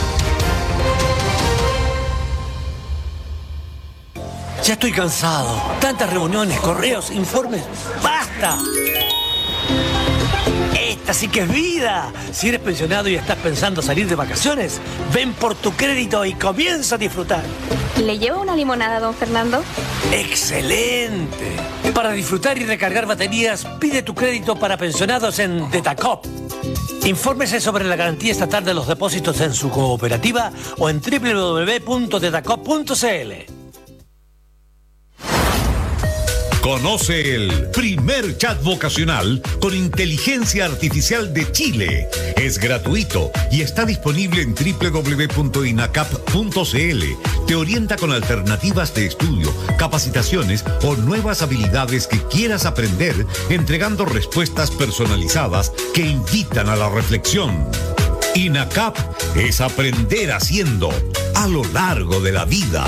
[SPEAKER 3] Ya estoy cansado. Tantas reuniones, correos, informes. ¡Basta! Esta sí que es vida. Si eres pensionado y estás pensando salir de vacaciones, ven por tu crédito y comienza a disfrutar.
[SPEAKER 4] ¿Le llevo una limonada, don Fernando?
[SPEAKER 3] ¡Excelente! Para disfrutar y recargar baterías, pide tu crédito para pensionados en Detacop. Infórmese sobre la garantía estatal de los depósitos en su cooperativa o en doble u doble u doble u punto detacop punto c l.
[SPEAKER 9] Conoce el primer chat vocacional con inteligencia artificial de Chile. Es gratuito y está disponible en doble u doble u doble u punto inacap punto c l. Te orienta con alternativas de estudio, capacitaciones o nuevas habilidades que quieras aprender, entregando respuestas personalizadas que invitan a la reflexión. INACAP es aprender haciendo a lo largo de la vida.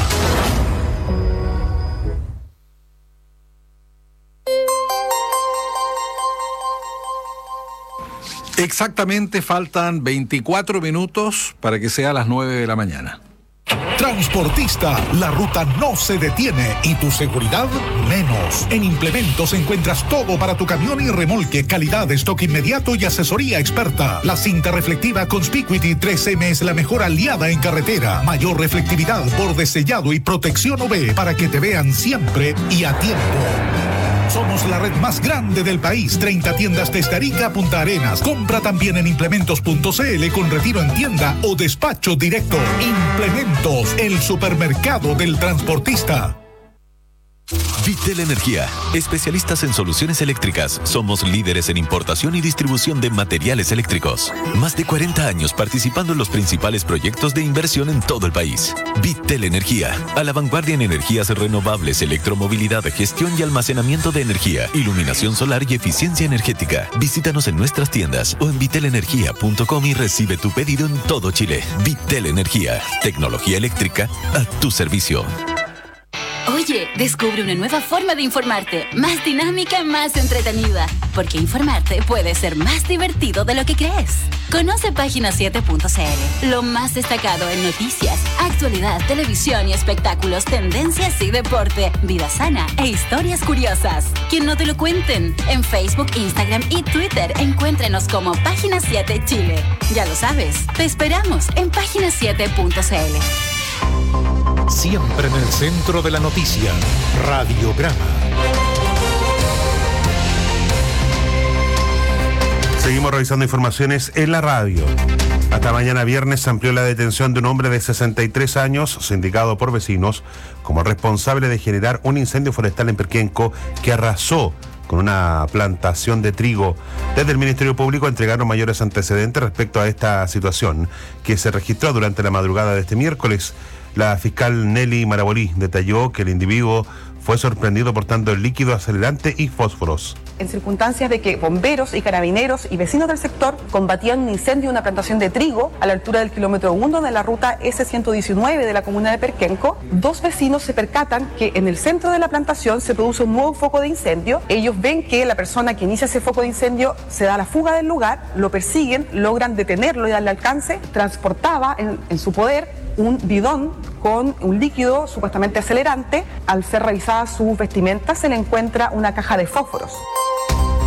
[SPEAKER 1] Exactamente, faltan veinticuatro minutos para que sea las nueve de la mañana.
[SPEAKER 5] Transportista, la ruta no se detiene y tu seguridad menos. En Implementos encuentras todo para tu camión y remolque, calidad, stock inmediato y asesoría experta. La cinta reflectiva Conspicuity tres eme es la mejor aliada en carretera. Mayor reflectividad, borde sellado y protección U V para que te vean siempre y a tiempo. Somos la red más grande del país, treinta tiendas desde Arica a Punta Arenas. Compra también en implementos punto c l con retiro en tienda o despacho directo. Implementos, el supermercado del transportista.
[SPEAKER 20] Vitel Energía, especialistas en soluciones eléctricas. Somos líderes en importación y distribución de materiales eléctricos. Más de cuarenta años participando en los principales proyectos de inversión en todo el país. Vitel Energía, a la vanguardia en energías renovables, electromovilidad, gestión y almacenamiento de energía, iluminación solar y eficiencia energética. Visítanos en nuestras tiendas o en vitel energía punto com y recibe tu pedido en todo Chile. Vitel Energía, tecnología eléctrica a tu servicio.
[SPEAKER 21] Oye, descubre una nueva forma de informarte, más dinámica, más entretenida, porque informarte puede ser más divertido de lo que crees. Conoce página siete punto c l, lo más destacado en noticias, actualidad, televisión y espectáculos, tendencias y deporte, vida sana e historias curiosas. Que no te lo cuenten. En Facebook, Instagram y Twitter encuéntrenos como Página siete Chile. Ya lo sabes, te esperamos en página siete punto c l.
[SPEAKER 6] Siempre en el centro de la noticia, Radiograma.
[SPEAKER 22] Seguimos revisando informaciones en la radio. Hasta mañana viernes se amplió la detención de un hombre de sesenta y tres años, sindicado por vecinos, como responsable de generar un incendio forestal en Perquenco que arrasó con una plantación de trigo. Desde el Ministerio Público entregaron mayores antecedentes respecto a esta situación, que se registró durante la madrugada de este miércoles. La fiscal Nelly Marabolí detalló que el individuo fue sorprendido portando el líquido acelerante y fósforos.
[SPEAKER 24] En circunstancias de que bomberos y carabineros y vecinos del sector combatían un incendio en una plantación de trigo a la altura del kilómetro uno de la ruta ese ciento diecinueve de la comuna de Perquenco, dos vecinos se percatan que en el centro de la plantación se produce un nuevo foco de incendio. Ellos ven que la persona que inicia ese foco de incendio se da la fuga del lugar, lo persiguen, logran detenerlo y darle alcance. Transportaba en, en su poder un bidón con un líquido supuestamente acelerante. Al ser revisadas sus vestimentas se le encuentra una caja de fósforos.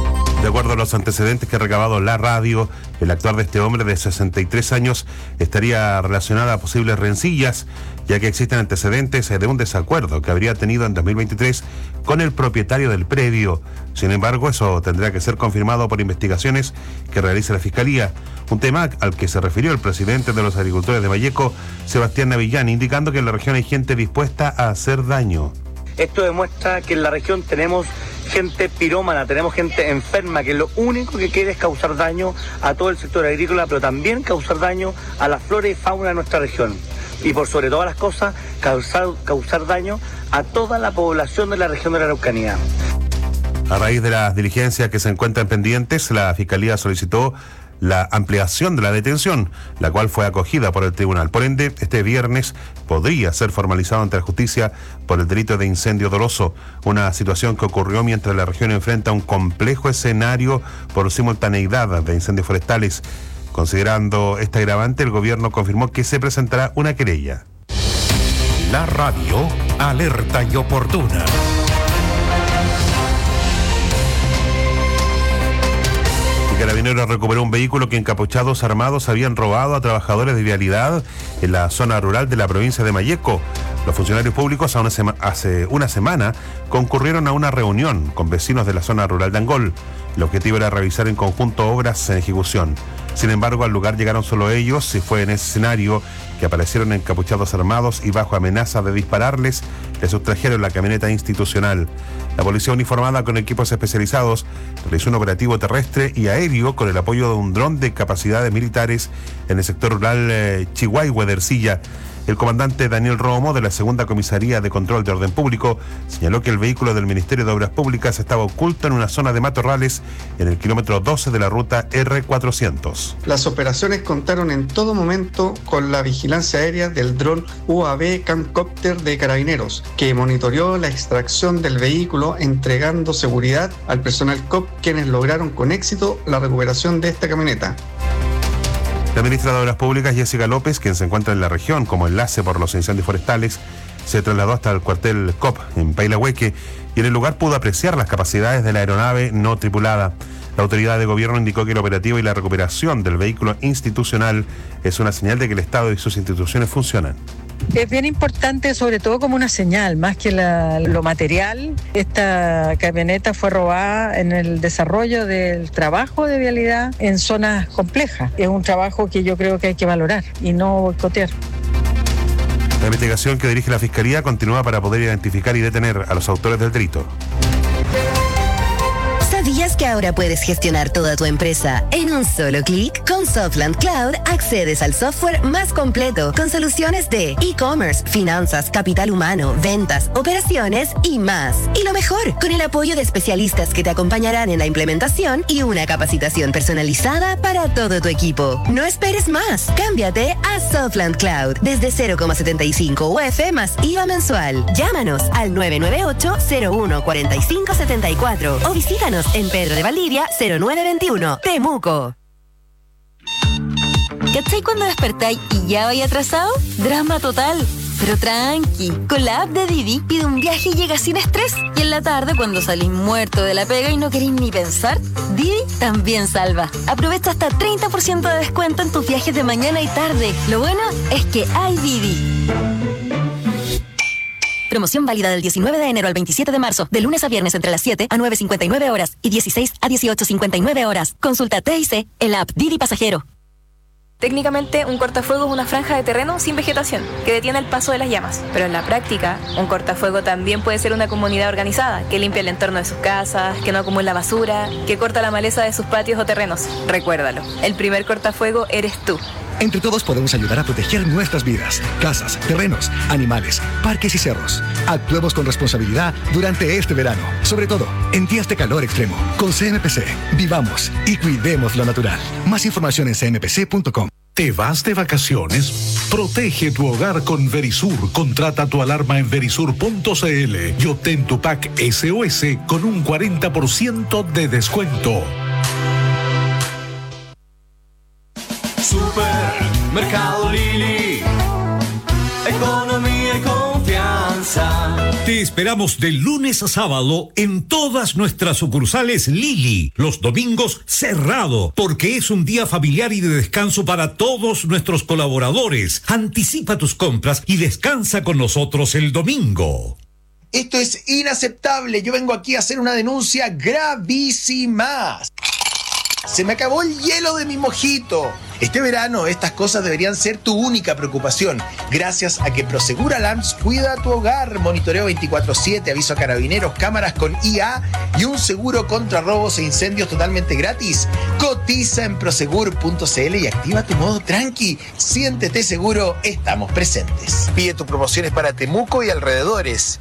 [SPEAKER 22] De acuerdo a los antecedentes que ha recabado la radio, el actuar de este hombre de sesenta y tres años estaría relacionado a posibles rencillas, ya que existen antecedentes de un desacuerdo que habría tenido en dos mil veintitrés con el propietario del predio. Sin embargo, eso tendrá que ser confirmado por investigaciones que realice la Fiscalía, un tema al que se refirió el presidente de los agricultores de Valleco, Sebastián Navillán, indicando que en la región hay gente dispuesta a hacer daño.
[SPEAKER 7] Esto demuestra que en la región tenemos gente pirómana, tenemos gente enferma, que lo único que quiere es causar daño a todo el sector agrícola, pero también causar daño a la flora y fauna de nuestra región. Y por sobre todas las cosas, causar, causar daño a toda la población de la región de la Araucanía.
[SPEAKER 22] A raíz de las diligencias que se encuentran pendientes, la Fiscalía solicitó la ampliación de la detención, la cual fue acogida por el tribunal. Por ende, este viernes podría ser formalizado ante la justicia por el delito de incendio doloso, una situación que ocurrió mientras la región enfrenta un complejo escenario por simultaneidad de incendios forestales. Considerando este agravante, el gobierno confirmó que se presentará una querella.
[SPEAKER 6] La radio, alerta y oportuna.
[SPEAKER 22] Carabineros recuperó un vehículo que encapuchados armados habían robado a trabajadores de vialidad en la zona rural de la provincia de Malleco. Los funcionarios públicos a una sema- hace una semana concurrieron a una reunión con vecinos de la zona rural de Angol. El objetivo era revisar en conjunto obras en ejecución. Sin embargo, al lugar llegaron solo ellos y fue en ese escenario que aparecieron encapuchados armados y bajo amenaza de dispararles, le sustrajeron la camioneta institucional. La policía uniformada con equipos especializados realizó un operativo terrestre y aéreo con el apoyo de un dron de capacidades militares en el sector rural eh, Chihuahua de Ercilla. El comandante Daniel Romo, de la Segunda Comisaría de Control de Orden Público, señaló que el vehículo del Ministerio de Obras Públicas estaba oculto en una zona de matorrales en el kilómetro doce de la ruta erre cuatrocientos.
[SPEAKER 8] Las operaciones contaron en todo momento con la vigilancia aérea del dron U A V Camcopter de Carabineros, que monitoreó la extracción del vehículo, entregando seguridad al personal C O P, quienes lograron con éxito la recuperación de esta camioneta.
[SPEAKER 22] La ministra de Obras Públicas, Jessica López, quien se encuentra en la región como enlace por los incendios forestales, se trasladó hasta el cuartel C O P en Pailahueque y en el lugar pudo apreciar las capacidades de la aeronave no tripulada. La autoridad de gobierno indicó que el operativo y la recuperación del vehículo institucional es una señal de que el Estado y sus instituciones funcionan.
[SPEAKER 12] Es bien importante, sobre todo como una señal, más que la, lo material. Esta camioneta fue robada en el desarrollo del trabajo de vialidad en zonas complejas. Es un trabajo que yo creo que hay que valorar y no boicotear.
[SPEAKER 22] La investigación que dirige la Fiscalía continúa para poder identificar y detener a los autores del delito.
[SPEAKER 13] ¿Sabías que ahora puedes gestionar toda tu empresa en un solo clic? Con Softland Cloud accedes al software más completo con soluciones de e-commerce, finanzas, capital humano, ventas, operaciones y más. Y lo mejor, con el apoyo de especialistas que te acompañarán en la implementación y una capacitación personalizada para todo tu equipo. No esperes más. Cámbiate a Softland Cloud desde cero coma setenta y cinco U F más I V A mensual. Llámanos al nueve nueve ocho, cero uno cuatro cinco siete cuatro o visítanos en Pedro de Valdivia, cero nueve veintiuno, Temuco.
[SPEAKER 21] ¿Cachai cuando despertáis y ya vais atrasado? Drama total. Pero tranqui, con la app de Didi pide un viaje y llega sin estrés. Y en la tarde, cuando salís muerto de la pega y no queréis ni pensar, Didi también salva. Aprovecha hasta treinta por ciento de descuento en tus viajes de mañana y tarde. Lo bueno es que hay Didi. Promoción válida del diecinueve de enero al veintisiete de marzo, de lunes a viernes entre las siete a nueve cincuenta y nueve horas y dieciséis a dieciocho cincuenta y nueve horas. Consulta T I C en la app Didi Pasajero.
[SPEAKER 4] Técnicamente, un cortafuego es una franja de terreno sin vegetación, que detiene el paso de las llamas. Pero en la práctica, un cortafuego también puede ser una comunidad organizada, que limpia el entorno de sus casas, que no acumula basura, que corta la maleza de sus patios o terrenos. Recuérdalo, el primer cortafuego eres tú.
[SPEAKER 14] Entre todos podemos ayudar a proteger nuestras vidas, casas, terrenos, animales, parques y cerros. Actuemos con responsabilidad durante este verano, sobre todo en días de calor extremo. Con C M P C, vivamos y cuidemos lo natural. Más información en c m p c punto com.
[SPEAKER 5] ¿Te vas de vacaciones? Protege tu hogar con Verisur. Contrata tu alarma en verisur punto c l y obtén tu pack S O S con un cuarenta por ciento de descuento.
[SPEAKER 15] Supermercado Lili, economía y confianza.
[SPEAKER 9] Te esperamos de lunes a sábado en todas nuestras sucursales Lili. Los domingos cerrado, porque es un día familiar y de descanso para todos nuestros colaboradores. Anticipa tus compras y descansa con nosotros el domingo.
[SPEAKER 15] Esto es inaceptable. Yo vengo aquí a hacer una denuncia gravísima. Se me acabó el hielo de mi mojito. Este verano estas cosas deberían ser tu única preocupación, gracias a que Prosegur Alarms cuida tu hogar. Monitoreo veinticuatro siete, aviso a carabineros, cámaras con I A y un seguro contra robos e incendios totalmente gratis. Cotiza en prosegur punto c l y activa tu modo tranqui. Siéntete seguro, estamos presentes. Pide tus promociones para Temuco y alrededores.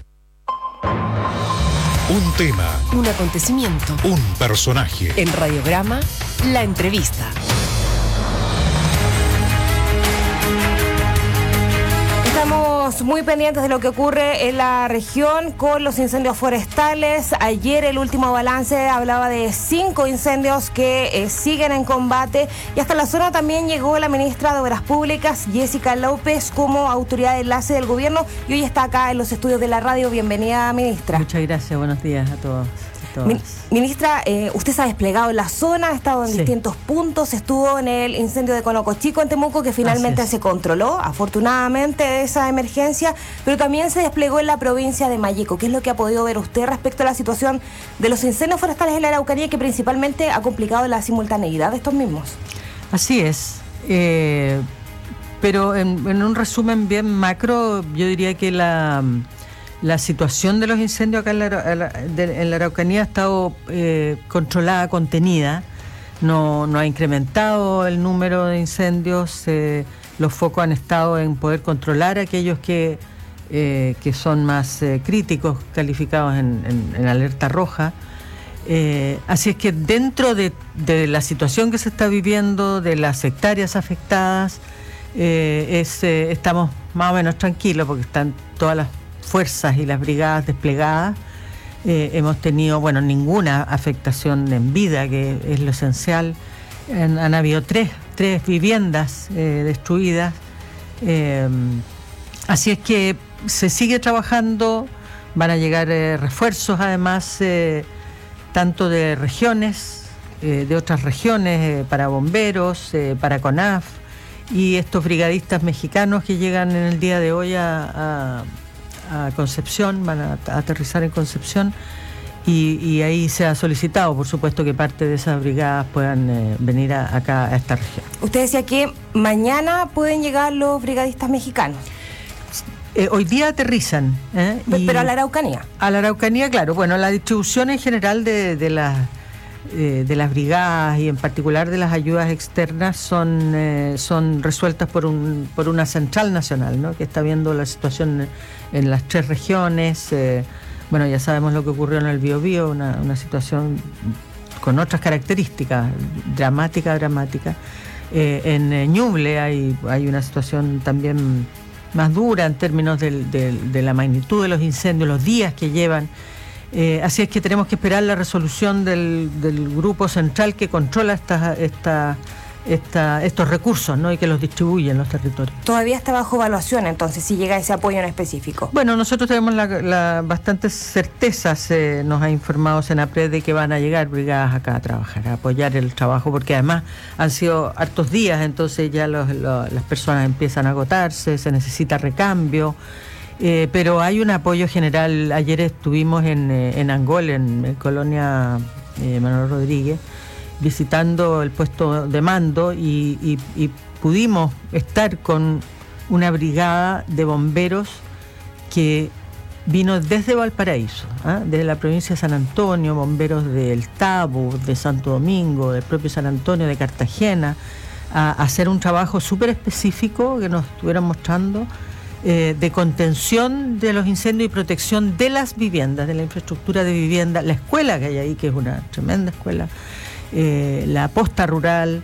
[SPEAKER 6] Un tema.
[SPEAKER 17] Un acontecimiento.
[SPEAKER 6] Un personaje.
[SPEAKER 17] En Radiograma, la entrevista.
[SPEAKER 19] Estamos muy pendientes de lo que ocurre en la región con los incendios forestales. Ayer el último balance hablaba de cinco incendios que eh, siguen en combate, y hasta la zona también llegó la ministra de Obras Públicas, Jessica López, como autoridad de enlace del gobierno, y hoy está acá en los estudios de la radio. Bienvenida, ministra.
[SPEAKER 23] Muchas gracias, buenos días a todos.
[SPEAKER 19] Min- Ministra, eh, usted se ha desplegado en la zona, ha estado en
[SPEAKER 23] Sí.
[SPEAKER 19] distintos puntos, estuvo en el incendio de Conocochico en Temuco, que finalmente se controló, afortunadamente, esa emergencia, pero también se desplegó en la provincia de Malleco. ¿Qué es lo que ha podido ver usted respecto a la situación de los incendios forestales en la Araucanía, que principalmente ha complicado la simultaneidad de estos mismos?
[SPEAKER 23] Así es, eh, pero en, en un resumen bien macro, yo diría que la... La situación de los incendios acá en la, de, en la Araucanía ha estado eh, controlada, contenida. No, no ha incrementado el número de incendios. Eh, los focos han estado en poder controlar aquellos que, eh, que son más eh, críticos, calificados en, en, en alerta roja. Eh, así es que dentro de, de la situación que se está viviendo, de las hectáreas afectadas, eh, es, eh, estamos más o menos tranquilos porque están todas las fuerzas y las brigadas desplegadas. Eh, hemos tenido, bueno, ninguna afectación en vida, que es lo esencial. Han, han habido tres, tres viviendas eh, destruidas. Eh, así es que se sigue trabajando, van a llegar eh, refuerzos además, eh, tanto de regiones, eh, de otras regiones, eh, para bomberos, eh, para CONAF, y estos brigadistas mexicanos que llegan en el día de hoy a... a a Concepción, van a, a aterrizar en Concepción, y, y ahí se ha solicitado, por supuesto, que parte de esas brigadas puedan eh, venir a, acá a esta región.
[SPEAKER 19] Usted decía que mañana pueden llegar los brigadistas mexicanos.
[SPEAKER 23] Eh, hoy día aterrizan. ¿eh?
[SPEAKER 19] Pero, pero a la Araucanía.
[SPEAKER 23] A la Araucanía, claro. Bueno, la distribución en general de, de las eh, de las brigadas y en particular de las ayudas externas son eh, son resueltas por un por una central nacional, ¿no?, que está viendo la situación en las tres regiones. Eh, bueno, ya sabemos lo que ocurrió en el Biobío, una, una situación con otras características, dramática, dramática. Eh, en eh, Ñuble hay, hay una situación también más dura en términos del, del, de la magnitud de los incendios, los días que llevan. Eh, así es que tenemos que esperar la resolución del, del grupo central que controla esta, esta, esta, estos recursos, ¿no?, y que los distribuye en los territorios.
[SPEAKER 19] Todavía está bajo evaluación, entonces, si llega ese apoyo en específico.
[SPEAKER 23] Bueno, nosotros tenemos la, la, bastantes certezas, eh, nos ha informado Senapred de que van a llegar brigadas acá a trabajar, a apoyar el trabajo, porque además han sido hartos días, entonces ya los, los, las personas empiezan a agotarse, se necesita recambio. Eh, pero hay un apoyo general. Ayer estuvimos en, eh, en Angol, en, en Colonia eh, Manuel Rodríguez, visitando el puesto de mando y, y, y pudimos estar con una brigada de bomberos que vino desde Valparaíso, ¿eh? desde la provincia de San Antonio, bomberos del Tabo, de Santo Domingo, del propio San Antonio, de Cartagena, a, a hacer un trabajo súper específico que nos estuvieron mostrando, Eh, de contención de los incendios y protección de las viviendas, de la infraestructura de vivienda, la escuela que hay ahí, que es una tremenda escuela, eh, la posta rural,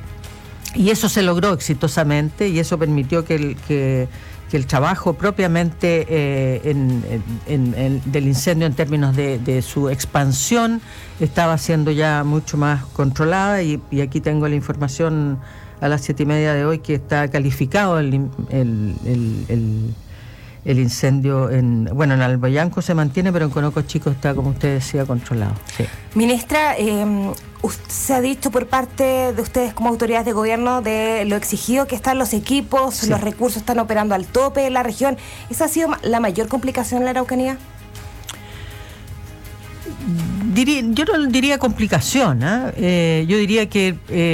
[SPEAKER 23] y eso se logró exitosamente, y eso permitió que el, que, que el trabajo propiamente eh, en, en, en, del incendio en términos de, de su expansión estaba siendo ya mucho más controlada, y, y aquí tengo la información a las siete y media de hoy que está calificado el, el, el, el el incendio en, bueno, en Alboyanco se mantiene, pero en Conoco Chico está, como usted decía, controlado. Sí.
[SPEAKER 19] Ministra, eh, se ha dicho por parte de ustedes como autoridades de gobierno de lo exigido que están los equipos, sí. los recursos están operando al tope en la región. ¿Esa ha sido la mayor complicación en la Araucanía?
[SPEAKER 23] Diría, yo no diría complicación, ¿eh? Eh, yo diría que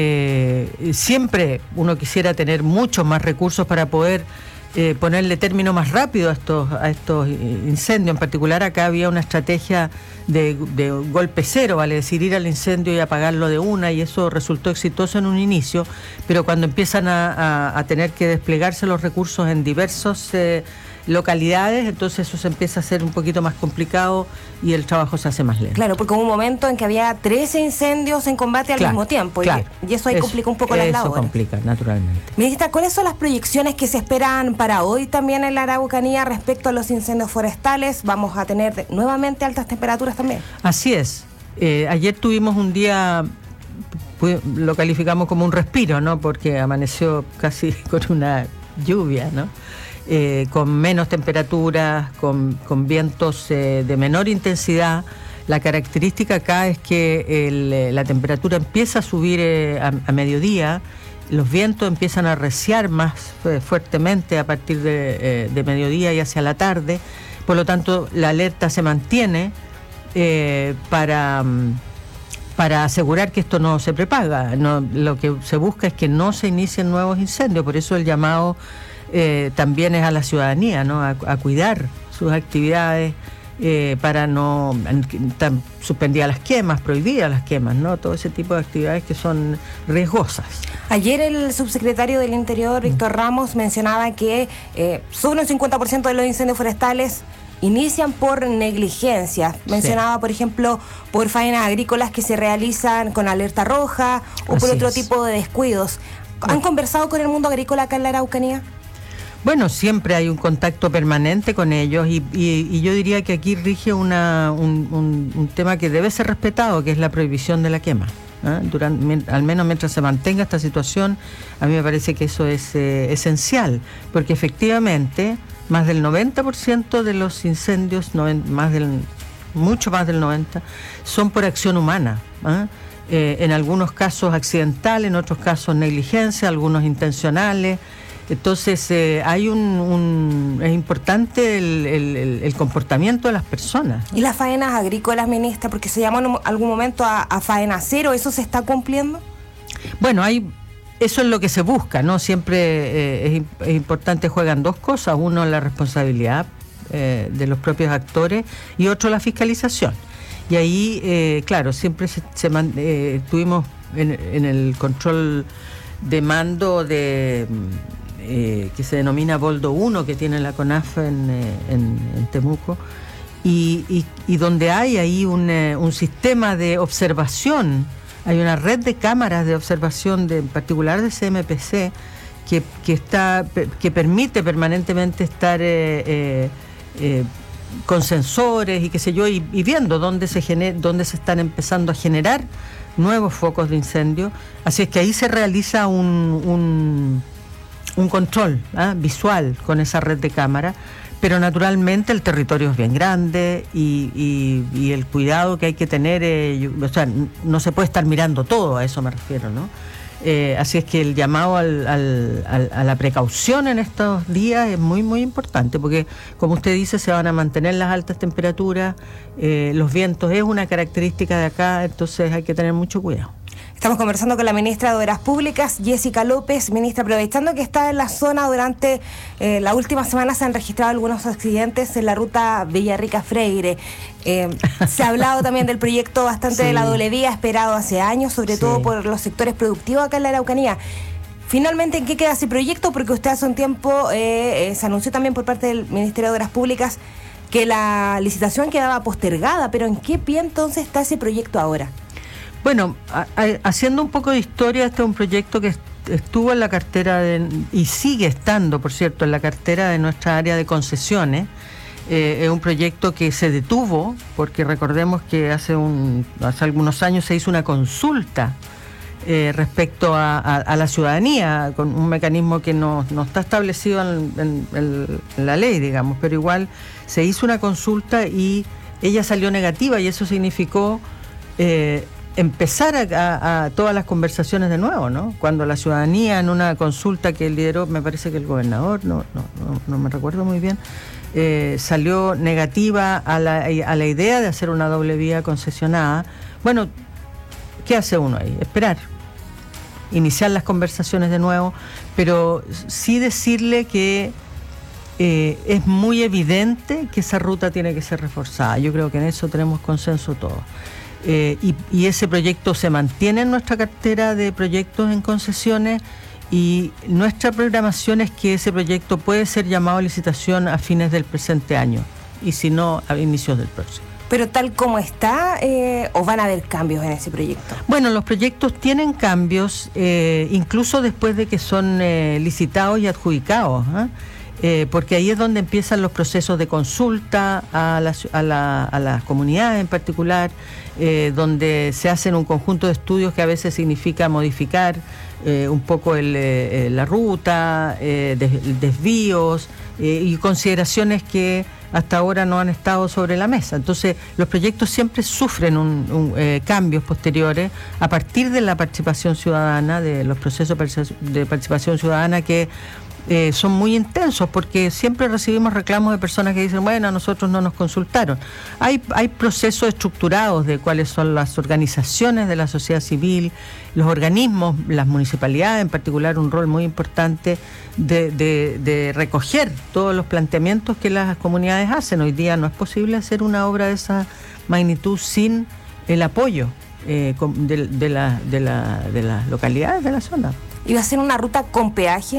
[SPEAKER 23] eh, siempre uno quisiera tener muchos más recursos para poder eh, ponerle término más rápido a estos, a estos incendios. En particular acá había una estrategia de, de golpe cero, vale decir, ir al incendio y apagarlo de una, y eso resultó exitoso en un inicio, pero cuando empiezan a, a, a tener que desplegarse los recursos en diversos eh, localidades, entonces eso se empieza a hacer un poquito más complicado y el trabajo se hace más lento.
[SPEAKER 19] Claro, porque hubo un momento en que había trece incendios en combate al
[SPEAKER 23] claro,
[SPEAKER 19] mismo tiempo,
[SPEAKER 23] claro.
[SPEAKER 19] y, y eso ahí eso, complica un poco las labores.
[SPEAKER 23] Eso complica, naturalmente.
[SPEAKER 19] Ministra, ¿cuáles son las proyecciones que se esperan para hoy también en la Araucanía respecto a los incendios forestales? ¿Vamos a tener nuevamente altas temperaturas también?
[SPEAKER 23] Así es. Eh, ayer tuvimos un día, pues, lo calificamos como un respiro, ¿no? Porque amaneció casi con una lluvia, ¿no? Eh, con menos temperaturas, con, con vientos eh, de menor intensidad. La característica acá es que el, la temperatura empieza a subir eh, a, a mediodía, los vientos empiezan a arreciar más eh, fuertemente a partir de, eh, de mediodía y hacia la tarde, por lo tanto la alerta se mantiene eh, para, para asegurar que esto no se propaga. No, lo que se busca es que no se inicien nuevos incendios, por eso el llamado Eh, también es a la ciudadanía, ¿no? a, a cuidar sus actividades eh, para no tan suspendidas las quemas, prohibidas las quemas, ¿no? Todo ese tipo de actividades que son riesgosas.
[SPEAKER 19] Ayer el subsecretario del Interior, Víctor Ramos, mencionaba que eh, sobre un cincuenta por ciento de los incendios forestales inician por negligencia. Mencionaba, sí. por ejemplo, por faenas agrícolas que se realizan con alerta roja o Así por otro es. tipo de descuidos. ¿Han conversado con el mundo agrícola acá en la Araucanía?
[SPEAKER 23] Bueno, siempre hay un contacto permanente con ellos y, y, y yo diría que aquí rige una, un, un, un tema que debe ser respetado, que es la prohibición de la quema. ¿eh? Durante, al menos mientras se mantenga esta situación, a mí me parece que eso es eh, esencial, porque efectivamente más del noventa por ciento de los incendios, más del, mucho más del noventa por ciento, son por acción humana. ¿eh? Eh, en algunos casos accidentales, en otros casos negligencia, algunos intencionales. Entonces eh, hay un, un es importante el, el, el comportamiento de las personas.
[SPEAKER 19] ¿Y las faenas agrícolas, ministra? Porque se llamó en algún momento a, a faena cero, ¿eso se está cumpliendo?
[SPEAKER 23] Bueno, hay eso es lo que se busca, ¿no? Siempre eh, es, es importante, juegan dos cosas, uno la responsabilidad eh, de los propios actores y otro la fiscalización. Y ahí, eh, claro, siempre se, se eh, tuvimos en, en el control de mando de eh, que se denomina Boldo uno, que tiene la CONAF en, en, en Temuco, y, y, y donde hay ahí un, un sistema de observación, hay una red de cámaras de observación, de, en particular de C M P C, que, que, está, que permite permanentemente estar eh, eh, eh, con sensores y qué sé yo, y, y viendo dónde se, gener, dónde se están empezando a generar nuevos focos de incendio. Así es que ahí se realiza un, un, un control ¿eh? visual con esa red de cámara, pero naturalmente el territorio es bien grande y, y, y el cuidado que hay que tener, eh, yo, o sea, no se puede estar mirando todo, a eso me refiero, ¿no? Eh, así es que el llamado al, al, al, a la precaución en estos días es muy, muy importante, porque como usted dice, se van a mantener las altas temperaturas, eh, los vientos es una característica de acá, entonces hay que tener mucho cuidado.
[SPEAKER 19] Estamos conversando con la ministra de Obras Públicas, Jessica López. Ministra, aprovechando que está en la zona, durante eh, la última semana se han registrado algunos accidentes en la ruta Villarrica-Freire. Eh, se ha hablado también del proyecto bastante sí. de la doble vía, esperado hace años, sobre sí. todo por los sectores productivos acá en la Araucanía. Finalmente, ¿en qué queda ese proyecto? Porque usted hace un tiempo eh, eh, se anunció también por parte del Ministerio de Obras Públicas que la licitación quedaba postergada, pero ¿en qué pie entonces está ese proyecto ahora?
[SPEAKER 23] Bueno, a, a, haciendo un poco de historia, este es un proyecto que estuvo en la cartera de, y sigue estando, por cierto, en la cartera de nuestra área de concesiones. Eh, es un proyecto que se detuvo porque recordemos que hace, un, hace algunos años se hizo una consulta eh, respecto a, a, a la ciudadanía, con un mecanismo que no, no está establecido en, en, en, en la ley, digamos, pero igual se hizo una consulta y ella salió negativa y eso significó eh, empezar a, a, a todas las conversaciones de nuevo, ¿no? Cuando la ciudadanía en una consulta que lideró, me parece que el gobernador, no, no, no, no me recuerdo muy bien, eh, salió negativa a la, a la idea de hacer una doble vía concesionada. Bueno, ¿qué hace uno ahí? Esperar, iniciar las conversaciones de nuevo, pero sí decirle que eh, es muy evidente que esa ruta tiene que ser reforzada. Yo creo que en eso tenemos consenso todos. Eh, y, y ese proyecto se mantiene en nuestra cartera de proyectos en concesiones y nuestra programación es que ese proyecto puede ser llamado a licitación a fines del presente año y si no, a inicios del próximo.
[SPEAKER 19] Pero tal como está, eh, ¿o van a haber cambios en ese proyecto?
[SPEAKER 23] Bueno, los proyectos tienen cambios, eh, incluso después de que son eh, licitados y adjudicados, ¿eh? Eh, porque ahí es donde empiezan los procesos de consulta a las a la, a las comunidades en particular, eh, donde se hacen un conjunto de estudios que a veces significa modificar eh, un poco el, eh, la ruta, eh, des, desvíos eh, y consideraciones que hasta ahora no han estado sobre la mesa. Entonces, los proyectos siempre sufren un, un, eh, cambios posteriores a partir de la participación ciudadana, de los procesos de participación ciudadana que Eh, son muy intensos porque siempre recibimos reclamos de personas que dicen, bueno, a nosotros no nos consultaron. Hay, hay procesos estructurados de cuáles son las organizaciones de la sociedad civil, los organismos, las municipalidades en particular, un rol muy importante de, de, de recoger todos los planteamientos que las comunidades hacen. Hoy día no es posible hacer una obra de esa magnitud sin el apoyo eh, de, de, la, de, la, de las localidades de la zona.
[SPEAKER 19] ¿Y va a ser una ruta con peaje?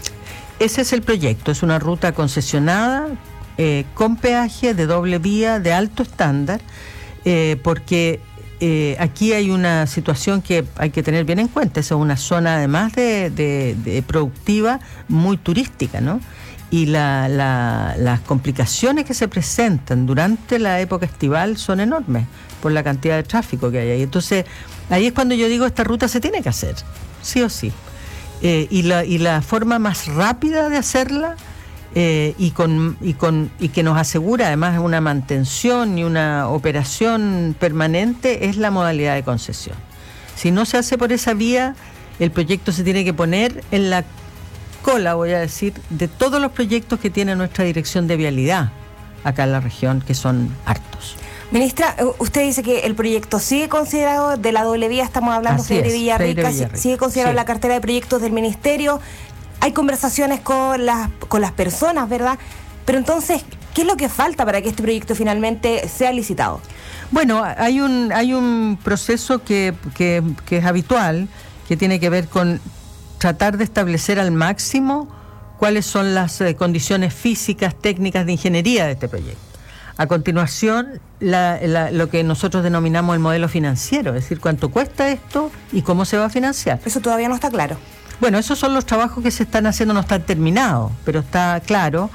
[SPEAKER 23] Ese es el proyecto, es una ruta concesionada, eh, con peaje, de doble vía, de alto estándar, eh, porque eh, aquí hay una situación que hay que tener bien en cuenta. Es una zona además de, de, de productiva, muy turística, ¿no? Y la, la, las complicaciones que se presentan durante la época estival son enormes por la cantidad de tráfico que hay ahí. Entonces, ahí es cuando yo digo, esta ruta se tiene que hacer, sí o sí. Eh, y, la, y la forma más rápida de hacerla eh, y, con, y, con, y que nos asegura además una mantención y una operación permanente es la modalidad de concesión. Si no se hace por esa vía, el proyecto se tiene que poner en la cola, voy a decir, de todos los proyectos que tiene nuestra Dirección de Vialidad acá en la región, que son hartos.
[SPEAKER 19] Ministra, usted dice que el proyecto sigue considerado de la doble vía, estamos hablando de Freire Villarrica, sigue considerado en sí. La cartera de proyectos del Ministerio, hay conversaciones con las, con las personas, ¿verdad? Pero entonces, ¿qué es lo que falta para que este proyecto finalmente sea licitado?
[SPEAKER 23] Bueno, hay un, hay un proceso que, que, que es habitual, que tiene que ver con tratar de establecer al máximo cuáles son las eh, condiciones físicas, técnicas de ingeniería de este proyecto. A continuación, la, la, lo que nosotros denominamos el modelo financiero, es decir, cuánto cuesta esto y cómo se va a financiar.
[SPEAKER 19] Eso todavía no está claro.
[SPEAKER 23] Bueno, esos son los trabajos que se están haciendo, no están terminados, pero está claro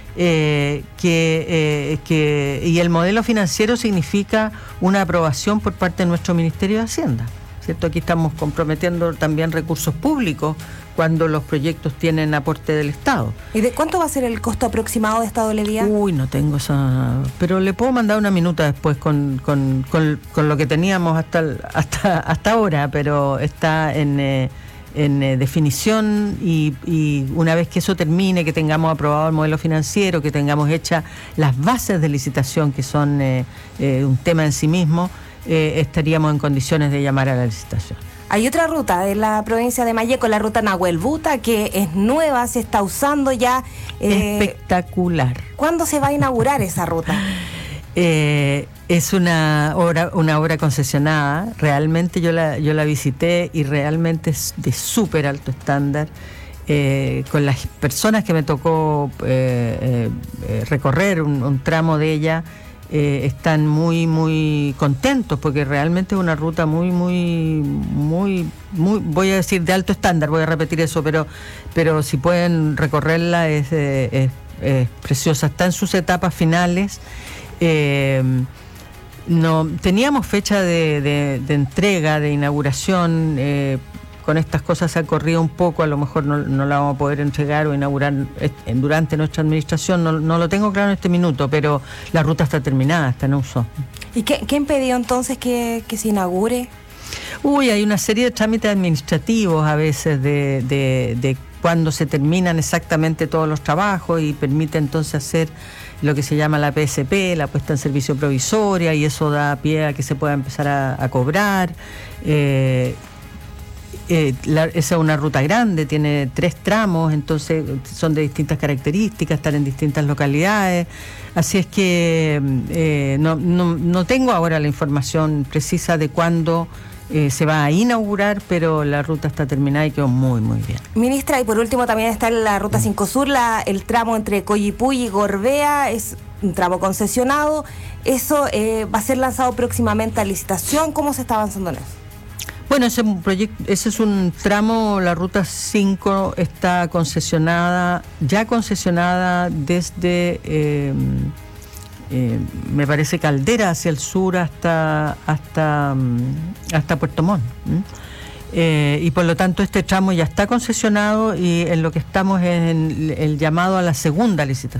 [SPEAKER 23] eh, que, eh, que... Y el modelo financiero significa una aprobación por parte de nuestro Ministerio de Hacienda, ¿cierto? Aquí estamos comprometiendo también recursos públicos cuando los proyectos tienen aporte del Estado.
[SPEAKER 19] ¿Y de cuánto va a ser el costo aproximado de esta doble vía?
[SPEAKER 23] Uy, no tengo esa... Pero le puedo mandar una minuta después con, con, con, con lo que teníamos hasta, hasta, hasta ahora, pero está en, eh, en eh, definición y, y una vez que eso termine, que tengamos aprobado el modelo financiero, que tengamos hechas las bases de licitación, que son eh, eh, un tema en sí mismo, eh, estaríamos en condiciones de llamar a la licitación.
[SPEAKER 19] Hay otra ruta en la provincia de Malleco, la ruta Nahuelbuta, que es nueva, se está usando ya.
[SPEAKER 23] Eh, Espectacular.
[SPEAKER 19] ¿Cuándo se va a inaugurar esa ruta?
[SPEAKER 23] Eh, es una obra, una obra concesionada. Realmente yo la, yo la visité y realmente es de súper alto estándar. Eh, con las personas que me tocó eh, eh, recorrer un, un tramo de ella, Eh, están muy muy contentos porque realmente es una ruta muy muy muy muy voy a decir de alto estándar, voy a repetir eso, pero pero si pueden recorrerla es, eh, es, es preciosa, está en sus etapas finales. Eh, no teníamos fecha de, de, de entrega, de inauguración. Eh, con estas cosas se ha corrido un poco, a lo mejor no, no la vamos a poder entregar o inaugurar en, durante nuestra administración, no, no lo tengo claro en este minuto, pero la ruta está terminada, está en uso.
[SPEAKER 19] ¿Y qué, qué impidió entonces que, que se inaugure?
[SPEAKER 23] Uy, hay una serie de trámites administrativos a veces de, de, de cuando se terminan exactamente todos los trabajos y permite entonces hacer lo que se llama la P S P, la puesta en servicio provisoria, y eso da pie a que se pueda empezar a, a cobrar. Eh, Eh, la, esa es una ruta grande, tiene tres tramos, entonces son de distintas características, están en distintas localidades, así es que eh, no, no, no tengo ahora la información precisa de cuándo eh, se va a inaugurar, pero la ruta está terminada y quedó muy muy bien.
[SPEAKER 19] Ministra, y por último también está la ruta cinco Sur, la, el tramo entre Coyipulli y Gorbea, es un tramo concesionado, eso eh, va a ser lanzado próximamente a licitación. ¿Cómo se está avanzando en eso?
[SPEAKER 23] Bueno, ese, proyecto, ese es un tramo, la ruta cinco está concesionada, ya concesionada desde, eh, eh, me parece, Caldera hacia el sur hasta hasta, hasta Puerto Montt. ¿Mm? Eh, y por lo tanto este tramo ya está concesionado y en lo que estamos es en el llamado a la segunda licitación.